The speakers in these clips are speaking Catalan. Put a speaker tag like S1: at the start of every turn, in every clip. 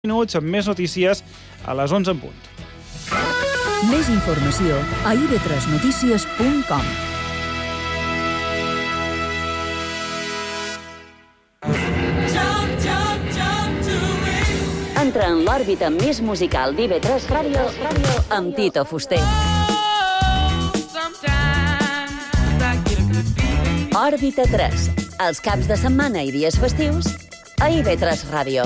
S1: minuts amb més notícies a les 11 en punt.
S2: Més informació a ib3notícies.com. Entra en l'òrbita més musical d'IB3 Ràdio amb Tito Fuster. Òrbita 3, els caps de setmana i dies festius a IB3 Ràdio.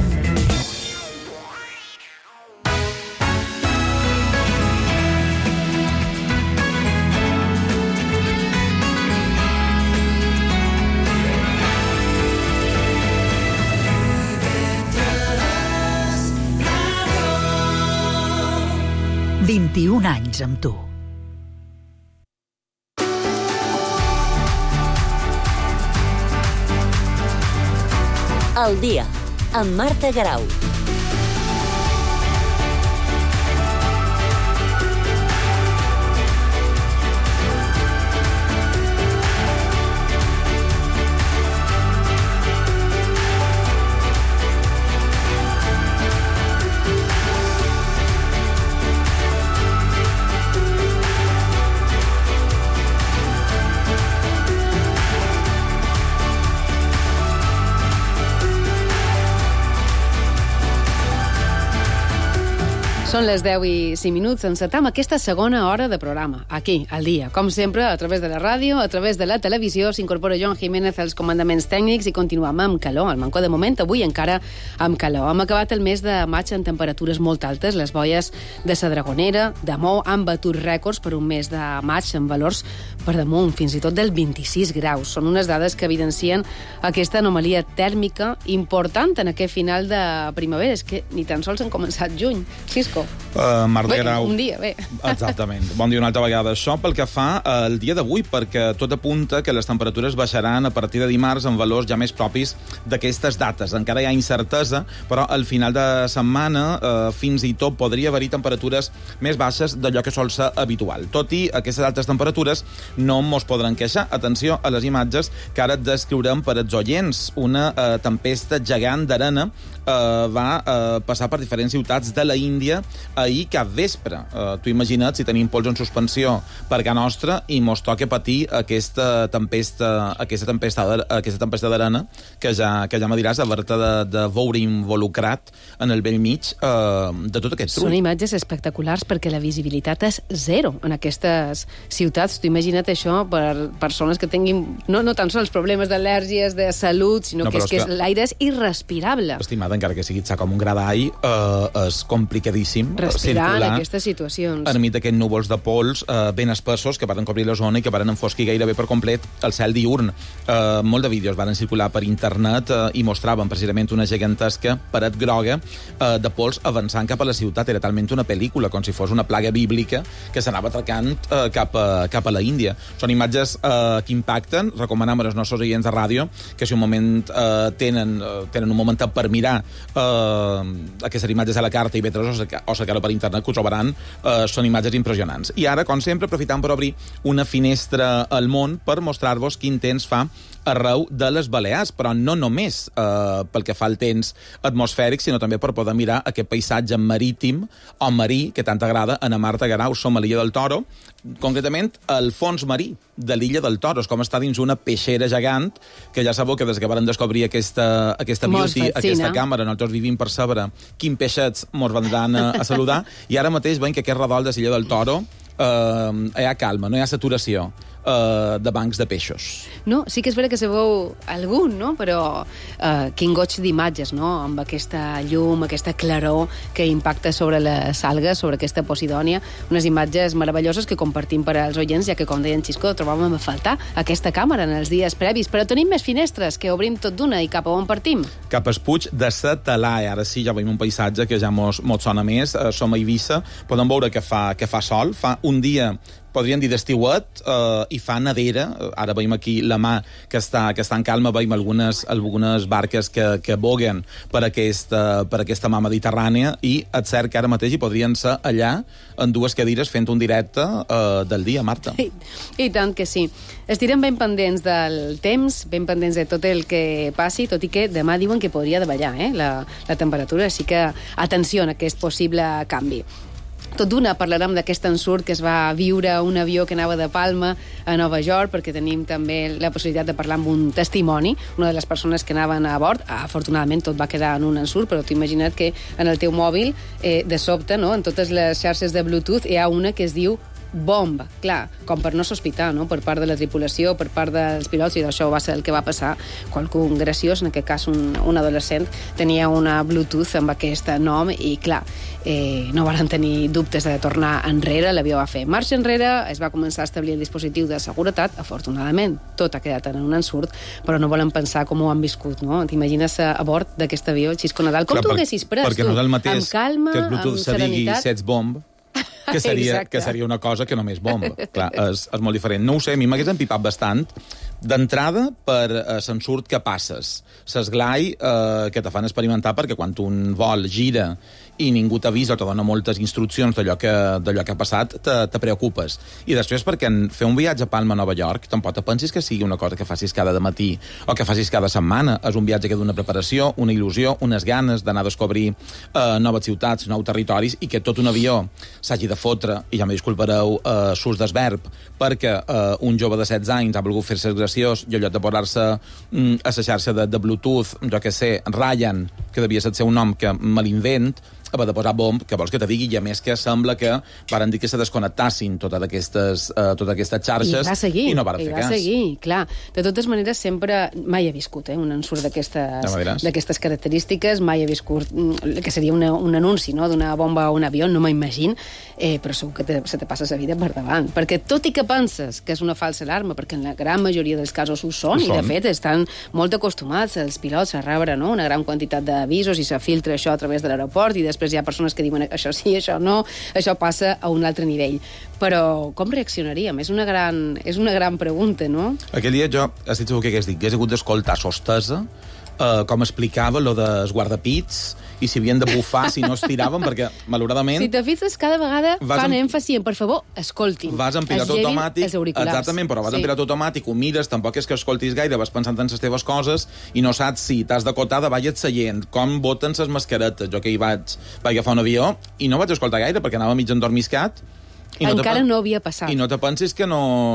S2: « 21 anys amb tu. El dia, amb Marta Garau.
S3: Són les 10 i 5 minuts. Encetam aquesta segona hora de programa, aquí, al dia. Com sempre, a través de la ràdio, a través de la televisió, s'incorpora Joan Jiménez als comandaments tècnics i continuem amb calor. Al Mancó, de moment, avui encara amb calor. Hem acabat el mes de maig en temperatures molt altes. Les boies de la Dragonera, de Mou, han batut rècords per un mes de maig amb valors per damunt, fins i tot del 26 graus. Són unes dades que evidencien aquesta anomalia tèrmica important en aquest final de primavera. És que ni tan sols han començat juny. Cisco.
S1: Marta Garau.
S3: Un dia, bé.
S1: Exactament. Bon dia una altra vegada. Això pel que fa al dia d'avui, perquè tot apunta que les temperatures baixaran a partir de dimarts en valors ja més propis d'aquestes dates. Encara hi ha incertesa, però al final de setmana fins i tot podria haver-hi temperatures més baixes d'allò que sol ser habitual. Tot i aquestes altes temperatures no mos podran queixar. Atenció a les imatges que ara et descriurem per als oients. Una tempesta gegant d'arena va passar per diferents ciutats de la Índia ahir cap vespre. Tu imagina't si tenim pols en suspensió per casa nostra i mos toca patir aquesta tempesta d'arena que ja me diràs haver-te de veure involucrat en el bell mig de tot aquest trull.
S3: Són imatges espectaculars perquè la visibilitat és zero en aquestes ciutats. Tu imagina't això per persones que tinguin no tan sols problemes d'al·lèrgies, de salut, sinó que l'aire és irrespirable.
S1: Estimada, encara que sigui com un gradall, és complicadíssim
S3: respirar en aquestes situacions.
S1: Enmig d'aquests núvols de pols ben espessos que van cobrir la zona i que van enfosquir gairebé per complet el cel diürn. Molt de vídeos van circular per internet i mostraven precisament una gegantesca paret groga de pols avançant cap a la ciutat. Era talment una pel·lícula, com si fos una plaga bíblica que s'anava atracant cap a la Índia. Són imatges que impacten. Recomanem als nostres oients de ràdio que si un moment tenen un moment per mirar aquestes imatges a la carta IB3 o cercar-ho per internet, que ho trobaran. Són imatges impressionants. I ara, com sempre, aprofitam per obrir una finestra al món per mostrar-vos quin temps fa arreu de les Balears, però no només pel que fa al temps atmosfèric, sinó també per poder mirar aquest paisatge marítim o marí que tant agrada a Marta Garau. Som a l'illa del Toro, concretament al fons marí de l'illa del Toro. És com estar dins una peixera gegant, que ja sabeu que des que vam descobrir aquesta beauty, aquesta càmera, nosaltres vivim per saber quins peixets mos vendran a saludar, i ara mateix veiem que aquest redol de l'illa del Toro hi ha calma, no hi ha saturació de bancs de peixos.
S3: No, sí que és vera que se veu algun, no? Però quin goig d'imatges, no? Amb aquesta llum, aquesta claror que impacta sobre les algues, sobre aquesta Posidònia. Unes imatges meravelloses que compartim per als oients, ja que, com deia en Xisco, trobàvem a faltar aquesta càmera en els dies previs. Però tenim més finestres, que obrim tot d'una, i cap a on partim?
S1: Cap al Puig de sa Talaia. Ara sí, ja veiem un paisatge que ja mos sona més. Som a Eivissa. Podem veure que fa sol. Fa un dia podríem dir d'estiuet, i fa nedera. Ara veiem aquí la mà que està en calma, veiem algunes barques que boguen per aquesta mà mediterrània, i et cert que ara mateix hi podrien ser allà en dues cadires fent un directe del dia, Marta.
S3: I tant que sí. Estirem ben pendents del temps, ben pendents de tot el que passi, tot i que demà diuen que podria davallar la temperatura, així que atenció a aquest possible canvi. Tot d'una parlarem d'aquest ensurt que es va viure un avió que anava de Palma a Nova York, perquè tenim també la possibilitat de parlar amb un testimoni, una de les persones que anaven a bord. Afortunadament tot va quedar en un ensurt, però t'ho imagina't que en el teu mòbil, de sobte, no, en totes les xarxes de Bluetooth, hi ha una que es diu bomba, clar, com per no sospitar, no?, per part de la tripulació, per part dels pilots, i això va ser el que va passar. Qualcú graciós, en aquest cas un adolescent, tenia una Bluetooth amb aquest nom, i clar, no van tenir dubtes de tornar enrere, l'avió va fer marxa enrere, es va començar a establir el dispositiu de seguretat, afortunadament tot ha quedat en un ensurt, però no volen pensar com ho han viscut, no? T'imagines a bord d'aquest avió, Xisco Nadal, com tu haguessis pres, tu?
S1: No és el mateix
S3: amb calma,
S1: que el Bluetooth
S3: amb serenitat.
S1: se digui sets bomb, que seria una cosa que només bomba. Clar, és molt diferent. No ho sé, a mi m'hagués empipat bastant. D'entrada, per l'ensurt que passes. S'esglai que te fan experimentar, perquè quan un vol gira i ningú t'avisa o te dona moltes instruccions d'allò que ha passat, te preocupes. I després, perquè fer un viatge a Palma a Nova York tampoc te pensis que sigui una cosa que facis cada matí o que facis cada setmana. És un viatge que d'una preparació, una il·lusió, unes ganes d'anar a descobrir noves ciutats, nous territoris, i que tot un avió s'hagi de fotre, i ja me disculpareu s'ús d'esverb, perquè un jove de 16 anys ha volgut fer-se graciós i en lloc de posar-se a la xarxa de Bluetooth, jo que sé, Ryan, que devia ser un nom que me l'invent, haver de posar bomb, que vols que te digui, i a més que sembla que varen dir que se desconnectassin totes aquestes xarxes i no varen fer cas. I va seguir,
S3: clar. De totes maneres, sempre mai he viscut un ensurt d'aquestes característiques, mai he viscut que seria un anunci, no?, d'una bomba o un avió, no m'imagino, però segur que se te passa la vida per davant. Perquè tot i que penses que és una falsa alarma, perquè en la gran majoria dels casos ho són, i de fet estan molt acostumats els pilots a rebre, no?, una gran quantitat d'avisos, i se filtra això a través de l'aeroport, i després hi ha persones que diuen això sí, això no, això passa a un altre nivell. Però com reaccionaríem? És una gran pregunta, no?
S1: Aquell dia jo, estic segur que hagués hagut d'escoltar sostesa, com explicava lo dels guardapits, i si havien de bufar si no es tiraven, perquè, malauradament...
S3: Si te fixes, cada vegada fan èmfasi en, per favor, escoltin.
S1: Vas en pilot automàtic, exactament, però vas en pilot automàtic, ho mires, tampoc és que escoltis gaire, vas pensant en les teves coses i no saps si t'has d'acotar de baix et seient, com boten les mascaretes. Jo que hi vaig agafar un avió i no vaig escoltar gaire perquè anava mig endormiscat.
S3: Encara no havia passat.
S1: I no te pensis que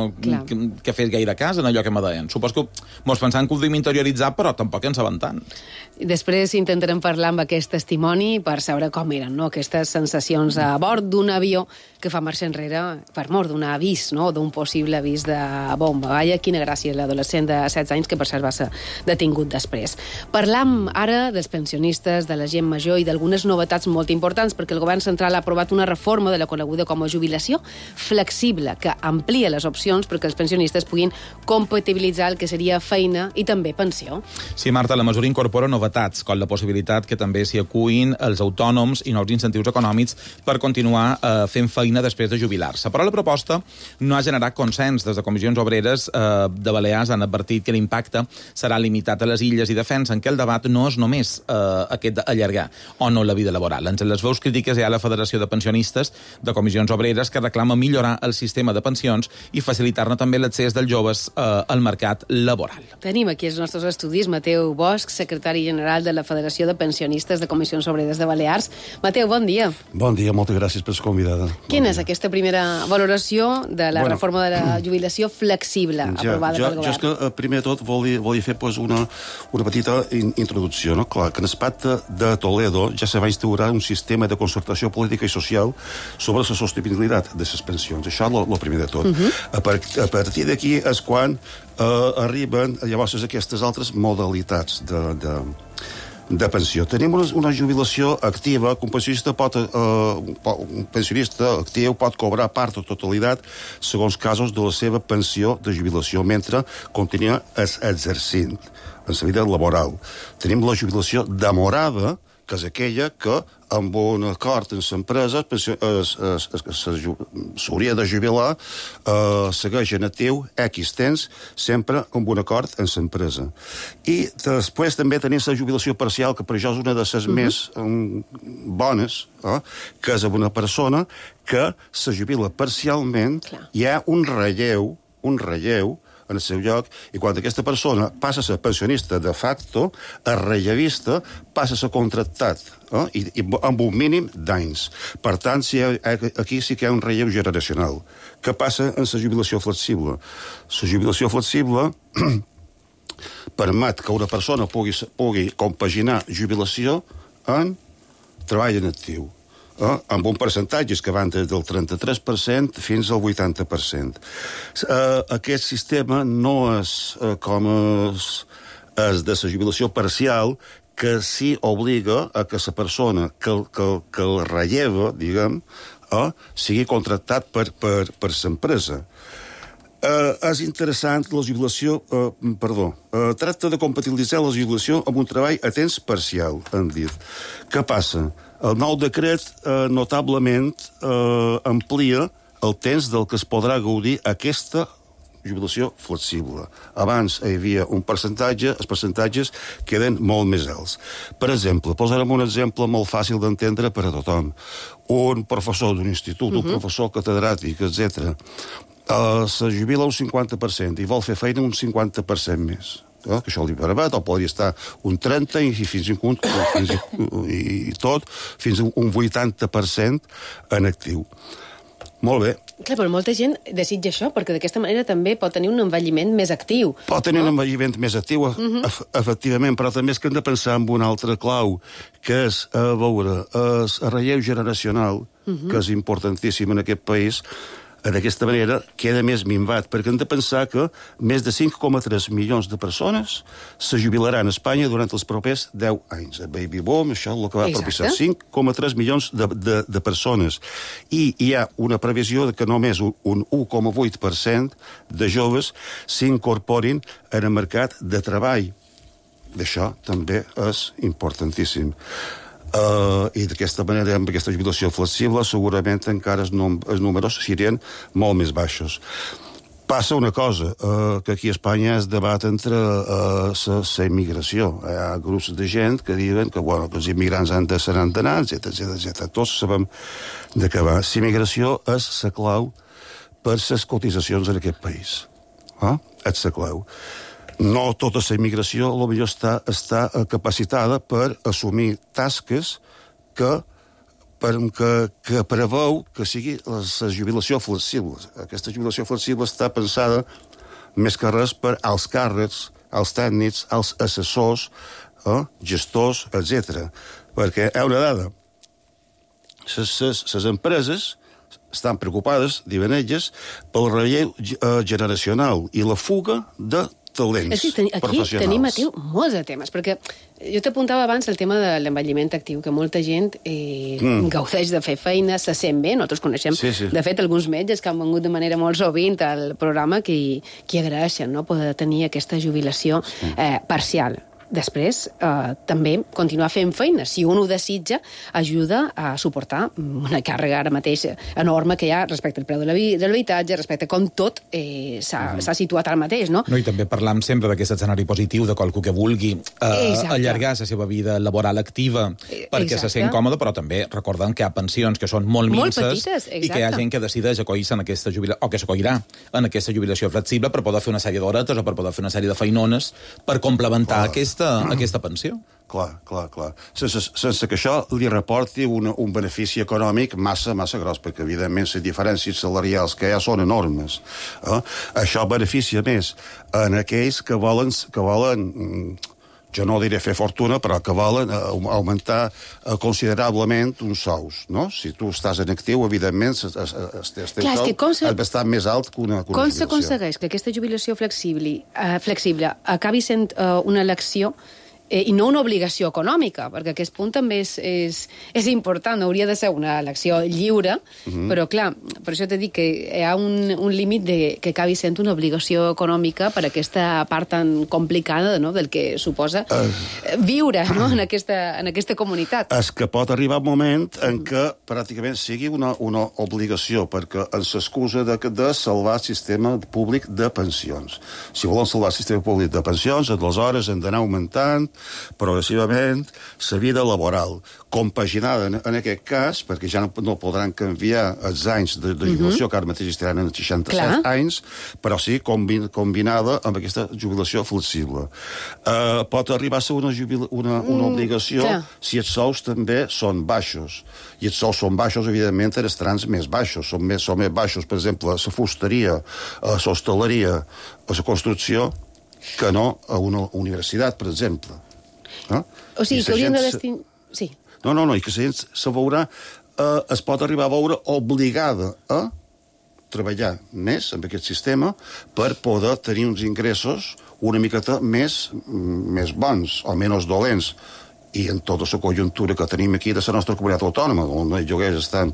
S1: fes gaire cas en allò que me deien. Supos que mos pensant que ho podíem interioritzar, però tampoc ens saben tant.
S3: Després intentarem parlar amb aquest testimoni per saber com eren, no?, aquestes sensacions a bord d'un avió que fa marxa enrere per mort d'un avís, no?, d'un possible avís de bomba. Vaja, quina gràcia, l'adolescent de 16 anys, que per cert va ser detingut després. Parlam ara dels pensionistes, de la gent major i d'algunes novetats molt importants, perquè el govern central ha aprovat una reforma de la coneguda com a jubilació flexible, que amplia les opcions perquè els pensionistes puguin compatibilitzar el que seria feina i també pensió.
S1: Sí, Marta, la mesura incorpora novetats, com la possibilitat que també s'hi acuïn els autònoms i nous incentius econòmics per continuar fent feina després de jubilar-se. Però la proposta no ha generat consens. Des de comissions obreres de Balears han advertit que l'impacte serà limitat a les illes i defensen que el debat no és només aquest d'allargar o no la vida laboral. Entre les veus crítiques hi ha la Federació de Pensionistes de Comissions Obreres, que reclama millorar el sistema de pensions i facilitar-ne també l'accés dels joves al mercat laboral.
S3: Tenim aquí els nostres estudis Mateu Bosch, secretari general de la Federació de Pensionistes de Comissions Obreres de Balears. Mateu, bon dia.
S4: Bon dia, moltes gràcies per ser convidada.
S3: Quina és aquesta primera valoració de la reforma de la jubilació flexible aprovada pel govern?
S4: Jo és que, primer de tot, volia fer una petita introducció. No? Clar, que en el pacte de Toledo ja se va instaurar un sistema de concertació política i social sobre la sostenibilitat de les pensions. Això és el primer de tot. A partir d'aquí és quan arriben llavors aquestes altres modalitats de pensió. Tenim una jubilació activa que un pensionista actiu pot cobrar part o totalitat segons casos de la seva pensió de jubilació mentre continua exercint en la vida laboral. Tenim la jubilació demorada, que és aquella que, amb un acord amb l'empresa, s'hauria de jubilar, segueix en actiu X temps, sempre amb un acord amb l'empresa. I després també tenim la jubilació parcial, que per això és una de les més bones, que és una persona que se jubila parcialment, hi ha un relleu en el seu lloc, i quan aquesta persona passa a ser pensionista de facto, el rellevista passa a ser contractat, i amb un mínim d'anys. Per tant, aquí sí que hi ha un relleu generacional. Què passa en la jubilació flexible? La jubilació flexible permet que una persona pugui compaginar jubilació en treball en actiu, amb un percentatge que van des del 33% fins al 80%. Aquest sistema no és com és de la jubilació parcial, que sí obliga a que la persona que el relleva, diguem, sigui contractat per l'empresa. És interessant la jubilació... tracta de compatibilitzar la jubilació amb un treball a temps parcial, han dit. Què passa? El nou decret notablement amplia el temps del que es podrà gaudir aquesta jubilació flexible. Abans hi havia un percentatge, els percentatges queden molt més alts. Per exemple, posarem un exemple molt fàcil d'entendre per a tothom. Un professor d'un institut, un professor catedràtic, etc., se jubila un 50% i vol fer feina un 50% més. Que això li permet, o podria estar un 30% i tot, fins a un 80% en actiu. Molt bé.
S3: Clar, però molta gent desitja això, perquè d'aquesta manera també pot tenir un envelliment més actiu.
S4: Pot tenir un envelliment més actiu, efectivament, però també és que hem de pensar en una altra clau, que és, veure, el relleu generacional, que és importantíssim en aquest país. D'aquesta manera queda més minvat, perquè hem de pensar que més de 5,3 milions de persones se jubilaran a Espanya durant els propers 10 anys. El baby boom, això és el que va propiciar. 5,3 milions de persones. I hi ha una previsió de que només un 1,8% de joves s'incorporin en el mercat de treball. D'això també és importantíssim. I d'aquesta manera, amb aquesta jubilació flexible, segurament encara els números serien molt més baixos. Passa una cosa, que aquí a Espanya es debat entre la immigració. Hi ha grups de gent que diuen que els immigrants se n'han d'anar, etc. Tots sabem de què va. La immigració és la clau per les cotitzacions en aquest país. És la clau. No tota la immigració potser està capacitada per assumir tasques que preveu que sigui la jubilació flexible. Aquesta jubilació flexible està pensada més que res per als càrrecs, als tècnics, als assessors, gestors, etc. Perquè hi ha una dada. Les empreses estan preocupades, diuen elles, pel relleu generacional i la fuga de talents professionals. Aquí
S3: tenim molts de temes, perquè jo t'apuntava abans el tema de l'envelliment actiu, que molta gent gaudeix de fer feina, se sent bé. Nosaltres coneixem, de fet, alguns metges que han vengut de manera molt sovint al programa que agraeixen poder tenir aquesta jubilació parcial. Després, també continuar fent feina. Si un ho desitja, ajuda a suportar una càrrega ara mateix enorme que hi ha respecte al preu de l'habitatge, respecte a com tot s'ha situat ara mateix, no?
S1: I també parlam sempre d'aquest escenari positiu de qualcú que vulgui allargar la seva vida laboral activa perquè se sent còmode, però també recordem que hi ha pensions que són molt minces i que hi ha gent que decideix acollir-se en aquesta jubilació, o que s'acollirà en aquesta jubilació flexible per poder fer una sèrie d'horetes o per poder fer una sèrie de feinones per complementar aquesta pensió.
S4: Clar. Sense que això li reporti un benefici econòmic massa gros, perquè, evidentment, les diferències salarials que hi ha són enormes. Això beneficia més en aquells que volen, jo no diré fer fortuna, però que volen augmentar considerablement uns sous, no? Si tu estàs en actiu, evidentment, el teu sou és bastant més alt que una jubilació.
S3: Com s'aconsegueix que aquesta jubilació flexible acabi sent una elecció i no una obligació econòmica, perquè aquest punt també és important, hauria de ser una elecció lliure, però clar, per això t'he dit que hi ha un límit que acabi sent una obligació econòmica per aquesta part tan complicada, no?, del que suposa viure, no?, en aquesta comunitat.
S4: És que pot arribar un moment en què pràcticament sigui una obligació, perquè ens s'excusa de salvar el sistema públic de pensions. Si volen salvar el sistema públic de pensions, aleshores hem d'anar augmentant progressivament la vida laboral, compaginada en aquest cas, perquè ja no podran canviar els anys de jubilació, que ara mateix estaran en 67 anys, però sí combinada amb aquesta jubilació flexible. Pot arribar a ser una obligació si els sous també són baixos. I els sous són baixos, evidentment, en els trams més baixos. Són més baixos, per exemple, a la fusteria, a l'hostaleria, a la construcció, que no a una universitat, per exemple.
S3: O sigui, que haurien de destinar... Sí.
S4: No, i que la gent se veurà, es pot arribar a veure obligada a treballar més amb aquest sistema per poder tenir uns ingressos una miqueta més bons o menys dolents. I en tota la conjuntura que tenim aquí de la nostra comunitat autònoma, on els lloguers estan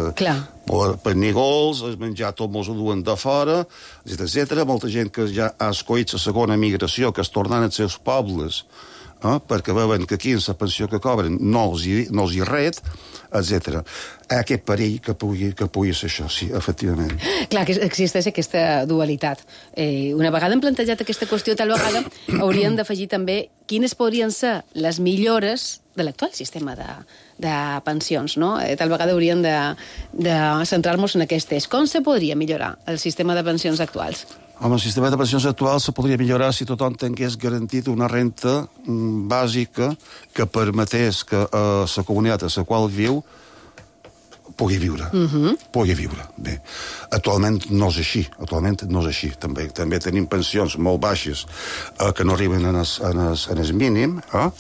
S4: per nigols, el menjar tot mos ho duen de fora, etc. Molta gent que ja ha escollit la segona migració, que es tornen als seus pobles, perquè veuen que aquí en la pensió que cobren no els hi ret, etc. Aquest perill que pugui ser això, sí, efectivament.
S3: Clar, que existeix aquesta dualitat. Una vegada hem plantejat aquesta qüestió, tal vegada hauríem d'afegir també quines podrien ser les millores de l'actual sistema de pensions, no? Tal vegada hauríem de centrar-nos en aquest eix. Com se podria millorar el sistema de pensions actuals?
S4: Home, el sistema de pensions actual se podria millorar si tothom tingués garantit una renta bàsica que permetés que la comunitat a la qual viu pugui viure. Pugui viure. Bé, actualment no és així. També tenim pensions molt baixes que no arriben en el mínim.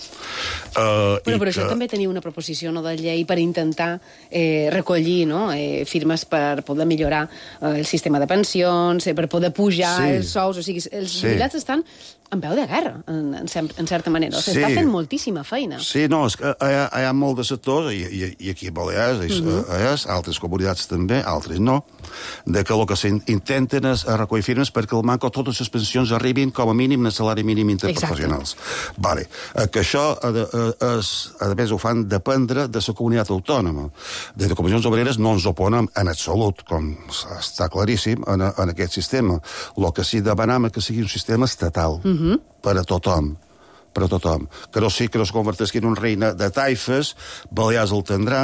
S3: Però això també tenia una proposició de llei per intentar recollir firmes per poder millorar el sistema de pensions, per poder pujar els sous. O sigui, els jubilats estan en peu de guerra, en certa manera. S'està fent moltíssima feina.
S4: Sí, no, és que hi ha molts de sectors, i aquí a Balears, altres comunitats també, altres no, de que el que s'intenten és recollir firmes perquè el manco totes les pensions arribin com a mínim al salari mínim interprofessionals. Vale. Que això, a més, ho fan dependre de la comunitat autònoma. Des de Comissions Obreres no ens oponem en absolut, com està claríssim, en aquest sistema. El que sí demanem és que sigui un sistema estatal. Per a tothom. Que no es converteixi en un reina de taifes, Balears el tindrà,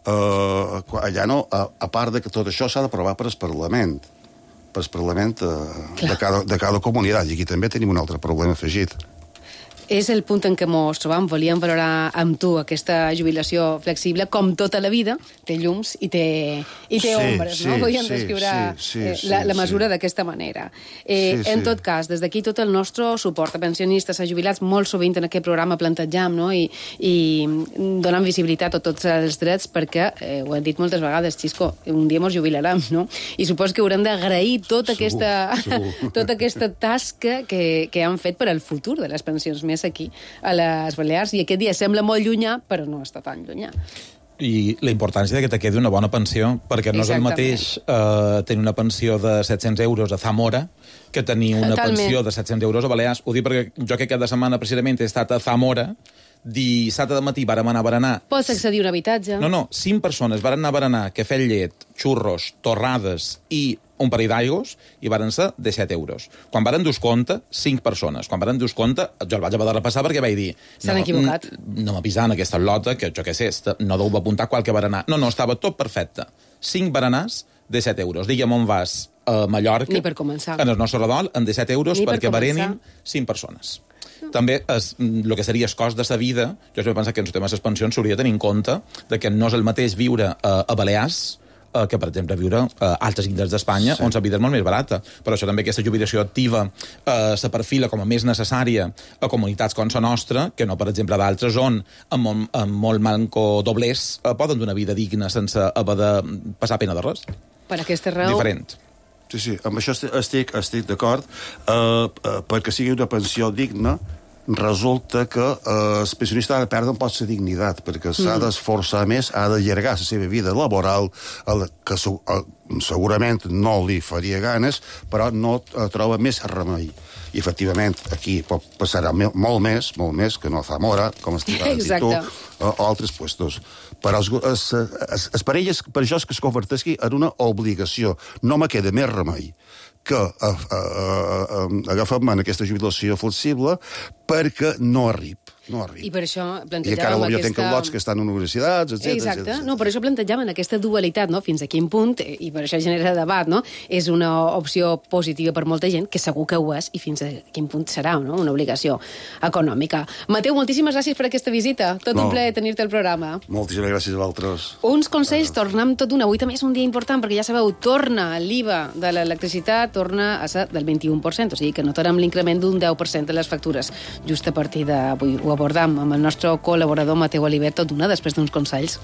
S4: allà no, a part de que tot això s'ha d'aprovar per al Parlament. Per al Parlament de cada comunitat. I aquí també tenim un altre problema afegit.
S3: És el punt en què ens trobam. Volíem valorar amb tu aquesta jubilació flexible. Com tota la vida, té llums i té ombres, no? Volíem descriure la mesura d'aquesta manera. En tot cas, des d'aquí tot el nostre suport a pensionistes, a jubilats, molt sovint en aquest programa plantejam, no? I donant visibilitat a tots els drets perquè, ho hem dit moltes vegades, Xisco, un dia ens jubilarem, no? I supos que haurem d'agrair tota aquesta tasca que han fet per al futur de les pensions més aquí, a les Balears, i aquest dia sembla molt llunyà, però no està tan llunyà.
S1: I la importància que te quedi una bona pensió, perquè no és el mateix tenir una pensió de 700 euros a Zamora que tenir una pensió de 700 euros a Balears. Ho dic perquè jo que cada setmana precisament he estat a Zamora, dissabte de matí vàrem anar a berenar...
S3: Pots accedir a un habitatge?
S1: No, 5 persones varen anar a berenar, cafè amb llet, xurros, torrades i un parell d'aigües, i varen ser de 7 euros. Quan varen dus compte, 5 persones. Quan varen dus compte, jo el vaig haver de repassar perquè vaig dir...
S3: S'han equivocat.
S1: No m'avisant aquesta lota, que jo què sé, no deu apuntar qualque berenar. No, estava tot perfecte. 5 berenars de 7 euros. Digue'm on vas a Mallorca...
S3: Ni per començar.
S1: En el nostre redol, en de 7 euros, perquè berenin 5 persones. També el que seria el cost de sa vida, jo sempre penso que en el tema de les pensions s'hauria de tenir en compte de que no és el mateix viure a Balears que, per exemple, viure a altres indrets d'Espanya, on la vida és molt més barata. Per això també aquesta jubilació activa se perfila com a més necessària a comunitats com la nostra, que no, per exemple, d'altres on, amb molt manco doblers, poden donar vida digna sense haver de passar pena de res.
S3: Per aquesta raó...
S1: Diferent.
S4: Sí, amb això estic d'acord, perquè sigui una pensió digna resulta que el pensionista ha de perdre un poc la dignitat, perquè s'ha d'esforçar més, ha d'allargar la seva vida laboral, que segurament no li faria ganes, però no troba més remei. I, efectivament, aquí passarà molt més, que no fa mora, com estirà de tu, o altres puestos. Però les parelles, per això és que es converteixi en una obligació. No me queda més remei que agafem en aquesta jubilació flexible perquè no arriba.
S3: I per això
S4: plantejàvem I encara potser tenen lots que estan en universitats, etc.
S3: Exacte. No, per això plantejàvem aquesta dualitat, no? Fins a quin punt, i per això genera debat, no? És una opció positiva per molta gent, que segur que ho és, i fins a quin punt serà, no? Una obligació econòmica. Mateu, moltíssimes gràcies per aquesta visita. Tot un plaer tenir-te al programa.
S4: Moltíssimes gràcies a vosaltres.
S3: Uns consells, tornem tot d'una. Avui també és un dia important, perquè ja sabeu, torna l'IVA de l'electricitat, torna a ser del 21%, o sigui que notarem l'increment d'un 10% de les factures. Just a partir d'avui ho abordam amb el nostre col·laborador Mateu Oliver, tot d'una, després d'uns consells.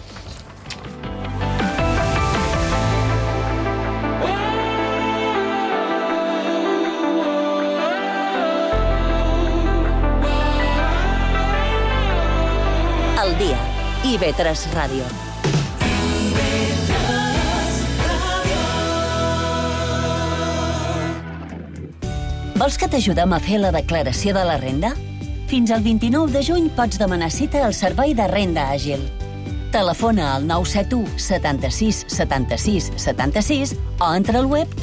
S2: El dia. IB3 Ràdio. Vols que t'ajudem a fer la declaració de la renda? Fins al 29 de juny pots demanar cita al Servei de Renda Àgil. Telefona al 971 76 76 76 o entra al web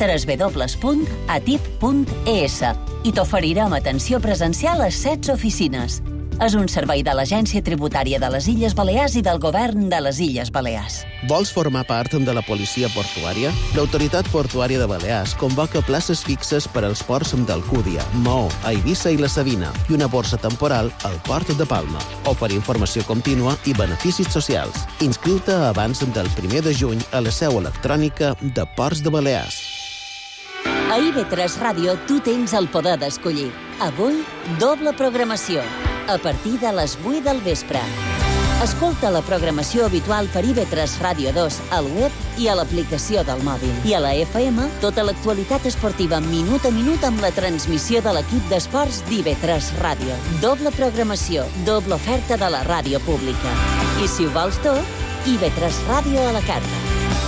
S2: www.atip.es i t'oferirem atenció presencial a 16 oficines. És un servei de l'Agència Tributària de les Illes Balears i del Govern de les Illes Balears.
S5: Vols formar part de la policia portuària? L'Autoritat Portuària de Balears convoca places fixes per als ports d'Alcúdia, Maó, Eivissa i la Sabina i una borsa temporal al Port de Palma. Oferir informació contínua i beneficis socials. Inscriu-te abans del 1 de juny a la seu electrònica de Ports de Balears.
S2: A IB3 Ràdio tu tens el poder d'escollir. Avui, doble programació. A partir de les 8 del vespre. Escolta la programació habitual per IB3 Ràdio 2 al web i a l'aplicació del mòbil. I a la FM, tota l'actualitat esportiva minut a minut amb la transmissió de l'equip d'esports d'IB3 Ràdio. Doble programació, doble oferta de la ràdio pública. I si ho vols tot, IB3 Ràdio a la carta.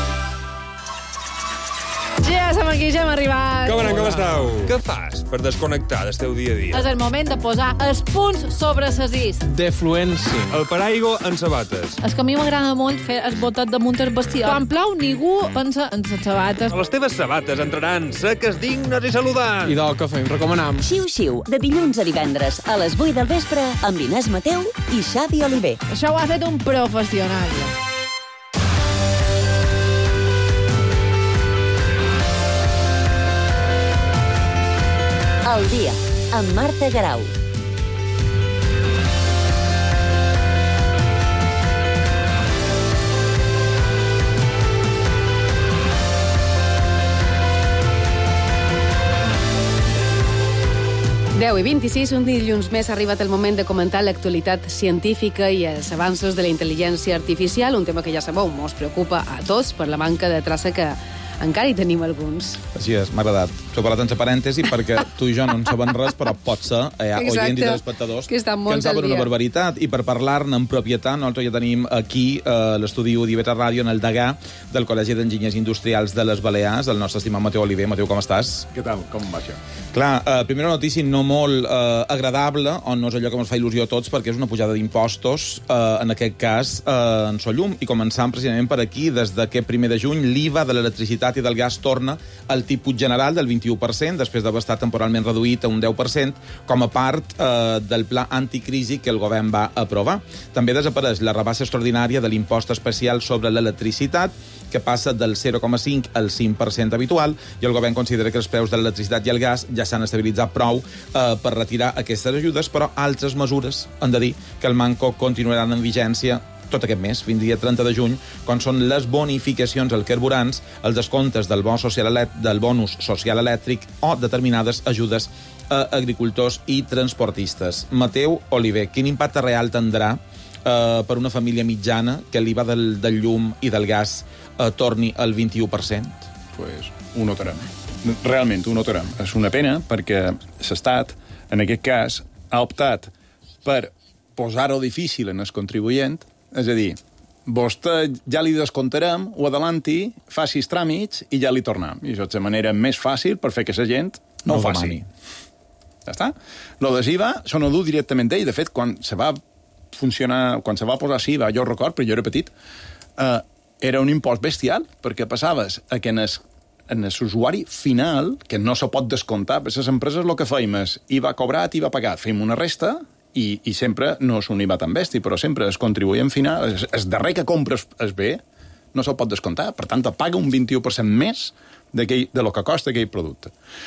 S3: Ja som aquí, ja hem arribat.
S6: Com esteu? Què fas per desconnectar del teu dia a dia?
S7: És el moment de posar els punts sobre les is.
S6: Defluència. El paraigua en sabates.
S7: És que a mi m'agrada molt fer el botet damunt el bestiar. Quan plou, ningú pensa en les sabates.
S6: Les teves sabates entraran seques, dignes i saludants.
S8: I del que fem, recomanam.
S2: Xiu-xiu, de dilluns a divendres, a les 8 del vespre, amb Inés Mateu i Xavi Oliver.
S7: Això ho ha fet un professional.
S2: El dia, amb Marta Garau.
S3: Deu i 26, un dilluns més ha arribat el moment de comentar l'actualitat científica i els avanços de la intel·ligència artificial, un tema que ja sabeu, ens preocupa a tots per la manca de traça que encara hi tenim alguns.
S1: Així és, m'ha agradat. S'ho he parlat entre parèntesi perquè tu i jo no en sabem res, però pot ser oients i telespectadors
S3: que en
S1: saben una barbaritat. I per parlar-ne en propietat, nosaltres ja tenim aquí l'estudi d'IB3 Ràdio en el degà del Col·legi d'Enginyers Industrials de les Balears, el nostre estimat Mateu Oliver. Mateu, com estàs?
S9: Què tal? Com va això?
S1: Clar, primera notícia no molt agradable, o no és allò que ens fa il·lusió a tots, perquè és una pujada d'impostos, en aquest cas, en Sollum. I començant precisament per aquí, des d'aquest 1 de juny, l'IVA de l'electricitat i del gas torna al tipus general del 21%, després d'haver estat temporalment reduït a un 10%, com a part del pla anticrisi que el govern va aprovar. També desapareix la rebaixa extraordinària de l'impost especial sobre l'electricitat, que passa del 0,5 al 5% habitual, i el govern considera que els preus de l'electricitat i el gas ja s'han estabilitzat prou per retirar aquestes ajudes, però altres mesures han de dir que el manco continuaran en vigència tot aquest mes, fins dia 30 de juny, com són les bonificacions als carburants, els descomptes del bonus social elèctric o determinades ajudes a agricultors i transportistes. Mateu Oliver, quin impacte real tindrà per una família mitjana que l'IVA del llum i del gas torni al 21%?
S9: Pues ho notarem. Realment ho notarem. És una pena perquè l'Estat, en aquest cas, ha optat per posar-ho difícil en el contribuent, és a dir, vostè ja li descontarem, ho adelanti, faci els tràmits i ja li tornem. I això és la manera més fàcil per fer que la gent no ho faci. Ja està. Lo de SIVA s'ho no du directament d'ell. De fet, quan se va posar SIVA, jo record, però jo era petit, era un impost bestial, perquè passaves a que en l'usuari final, que no se pot descomptar, perquè les empreses el que fèiem és IVA cobrat, IVA pagat, fèiem una resta, i sempre no és un IVA tan besti, però sempre es contribuent final, el darrer que compres es bé, no se'l pot descomptar. Per tant, paga un 21% més de lo que costa aquell producte.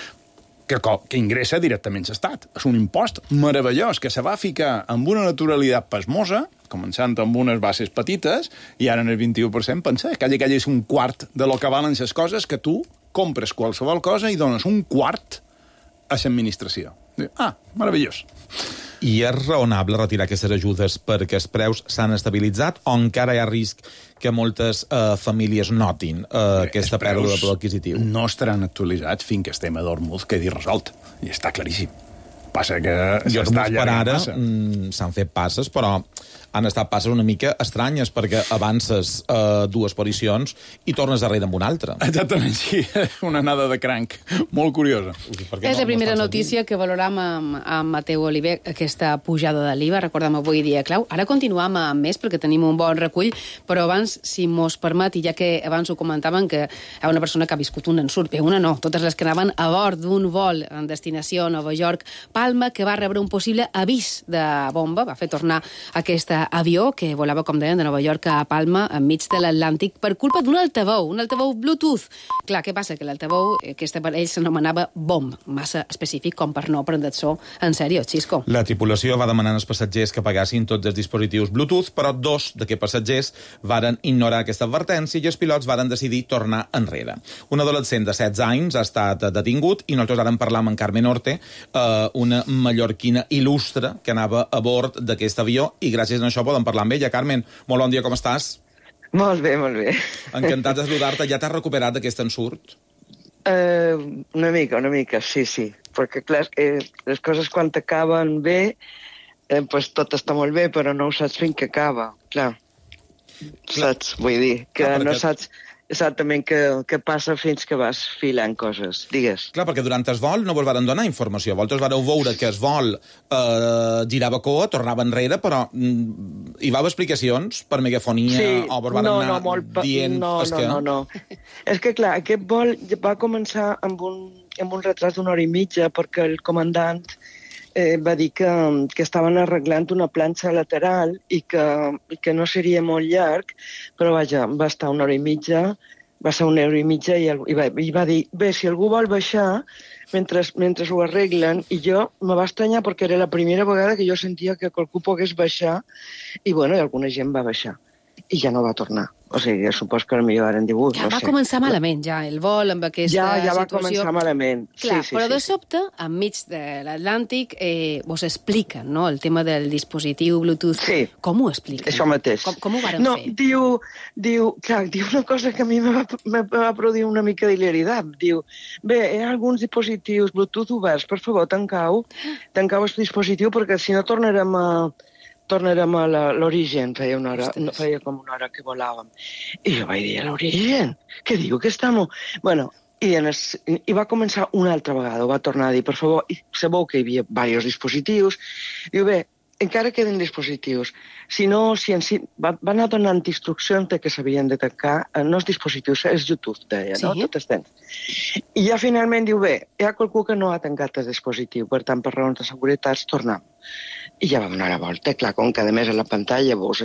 S9: Que ingressa directament l'Estat. És un impost meravellós que se va ficar amb una naturalitat pasmosa, començant amb unes bases petites, i ara en el 21% pensa que allà és un quart de lo que valen les coses, que tu compres qualsevol cosa i dones un quart a l'administració. Meravellós.
S1: I és raonable retirar aquestes ajudes perquè els preus s'han estabilitzat o encara hi ha risc que moltes famílies notin aquesta pèrdua de poder adquisitiu?
S9: No estaran actualitzats fins que estem a Dormuth quedi resolt. I està claríssim. Passa que s'està allargant massa.
S1: S'han fet passes, però han estat passes una mica estranyes, perquè avances dues posicions i tornes darrere amb una altra.
S9: Exactament, sí. Una anada de cranc. Molt curiosa.
S3: És la primera notícia que valorem amb Mateu Oliver, aquesta pujada de l'IVA. Recordem avui dia clau. Ara continuem amb més, perquè tenim un bon recull, però abans, si mos permet, i ja que abans ho comentaven, que hi ha una persona que ha viscut un ensurt, bé, una no, totes les que anaven a bord d'un vol en destinació a Nova York, Palma, que va rebre un possible avís de bomba, va fer tornar aquest avió que volava, com deien, de Nova York a Palma, enmig de l'Atlàntic, per culpa d'un altaveu Bluetooth. Clar, què passa? Que l'altaveu, aquesta per ell s'anomenava BOM, massa específic com per no prendre-s'ho en sèrio, Xisco.
S1: La tripulació va demanar als passatgers que pagassin tots els dispositius Bluetooth, però 2 d'aquests passatgers varen ignorar aquesta advertència i els pilots varen decidir tornar enrere. Un adolescent de 16 anys ha estat detingut i nosaltres ara en parlam amb Carmen Orte, una mallorquina il·lustre que anava a bord d'aquest avió, i gràcies a això podem parlar amb ella. Carmen, molt bon dia, com estàs?
S8: Molt bé, molt bé.
S1: Encantat de saludar-te. Ja t'has recuperat d'aquest ensurt?
S8: Una mica, sí. Perquè, clar, les coses quan t'acaben bé, pues tot està molt bé, però no ho saps fins que acaba, clar. Saps? Vull dir, que no saps exactament què passa fins que vas filant coses. Digues.
S1: Clar, perquè durant el vol no vos varen donar informació. Vosaltres vareu veure que el vol girava coa, tornava enrere, però hi va haver explicacions per megafonia o vos varen anar dient...
S8: No. És que, clar, aquest vol va començar amb un retras d'1 hora i mitja perquè el comandant va dir que estaven arreglant una planxa lateral i que no seria molt llarg, però vaja, va estar 1 hora i mitja, va ser 1 hora i mitja i va dir, bé, si algú vol baixar mentre ho arreglen, i jo me va estranyar perquè era la primera vegada que jo sentia que qualcú pogués baixar, i bueno, alguna gent va baixar i ja no va tornar. O sigui, supos que potser varen dir...
S3: Ja va començar malament, ja, el vol amb aquesta situació.
S8: Ja va començar malament.
S3: Clar, però de sobte, enmig de l'Atlàntic, vos expliquen, no?, el tema del dispositiu Bluetooth.
S8: Sí.
S3: Com ho expliquen?
S8: Això mateix.
S3: Com ho varen fer?
S8: Diu una cosa que a mi me va produir una mica d'hilaritat. Diu, bé, hi ha alguns dispositius Bluetooth oberts, per favor, tancau el dispositiu, perquè si no tornarem a l'origen, feia com una hora que volàvem. I jo vaig dir, a l'origen? Què diu? Que estamos... Bueno, i va començar una altra vegada, ho va tornar a dir, per favor, i sabeu que hi havia diversos dispositius. Diu, bé, encara queden dispositius. Si no, va anar donant instruccions de que s'havien de tancar, no els dispositius, és YouTube, deia, no? Tot el temps. I ja finalment diu, bé, hi ha qualcú que no ha tancat el dispositiu, per tant, per raons de seguretat, tornem. I ja vam anar a la volta. Clar, com que a més a la pantalla veus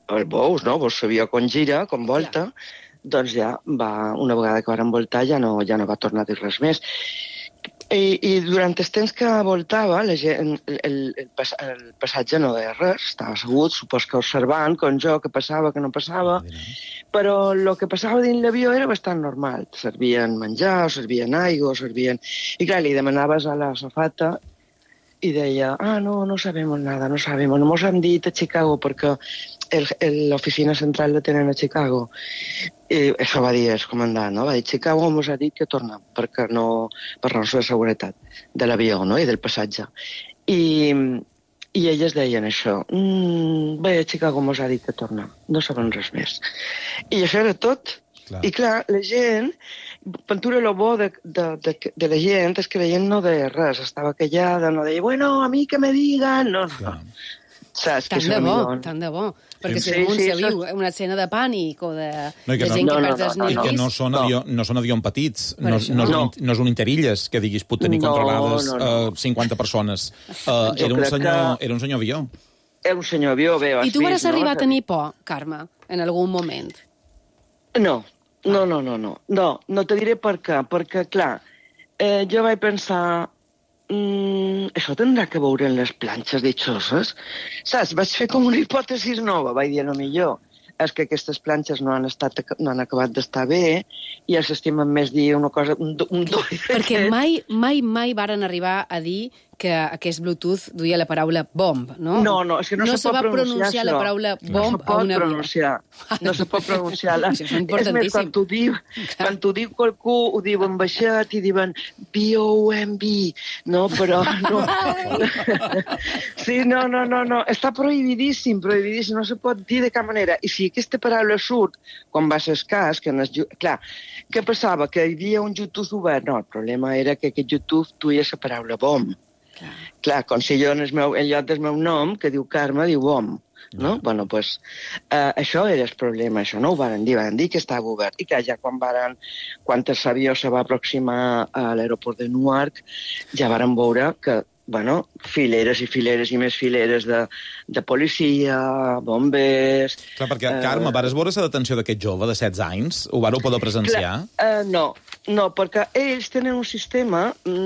S8: sabia com gira, com volta, doncs ja una vegada que van voltar ja no va tornar a dir res més. I durant el temps que voltava, el passatge no deia res, estava assegut, supos que observant, com jo, què passava, què no passava, però el que passava dins l'avió era bastant normal. Servien menjar, servien aigua, I clar, li demanaves a la safata i deia, no sabemos nada, no mos han dit a Chicago perquè l'oficina central la tenen a Chicago. I això va dir el comandant, no? Va dir, Chicago mos ha dit que tornem per raons de seguretat de l'avió, no?, i del passatge. I i elles deien això. Bé, Chicago mos ha dit que torna, no saben res més. I això era tot. Clar. I clar, la gent, Ventura, lo bo de la gent és que la gent no deia res, estava callada, no deia, bueno, a mi que me digan, no. Saps?
S3: Tant de bo. Perquè si damunt se viu una escena de pànic o de gent que perd els nervis...
S1: I que no són avions petits, no és un Interilles que diguis pot tenir controlades 50 persones. Era un senyor avió.
S8: Era un senyor avió, bé.
S3: I tu vas arribar a tenir por, Carme, en algun moment?
S8: No te diré per què. Perquè, clar, jo vaig pensar... això tindrà que veure en les planxes ditxoses. Saps? Vaig fer com una hipòtesi nova. Vaig dir, no, millor és que aquestes planxes no han acabat d'estar bé i els estimen més dir una cosa...
S3: Perquè mai varen arribar a dir que aquest Bluetooth duia la paraula bomb, no?
S8: No, és que no se pot pronunciar
S3: la paraula bomb a una via.
S8: No se pot pronunciar.
S3: Això és importantíssim.
S8: És més, quan t'ho diu qualcú, ho diuen baixet i diuen B-O-M-B, no? Però no. Sí, no. Està prohibidíssim, no se pot dir de cap manera. I si aquesta paraula surt, quan va ser escàs, clar, què passava? Que hi havia un YouTube obert? No, el problema era que aquest YouTube duia la paraula bomb. Clar, com si jo en lloc del meu nom, que diu Carme, diu bomb. No? Bueno, doncs, això era el problema, això no ho van dir que estava obert. I que ja quan el avió se va aproximar a l'aeroport de Newark, ja varen veure que fileres i fileres i més fileres de policia, bombers...
S1: Clar, perquè, Carme, vares veure la detenció d'aquest jove de 16 anys? Ho vareu poder presenciar?
S8: No, perquè ells tenen un sistema...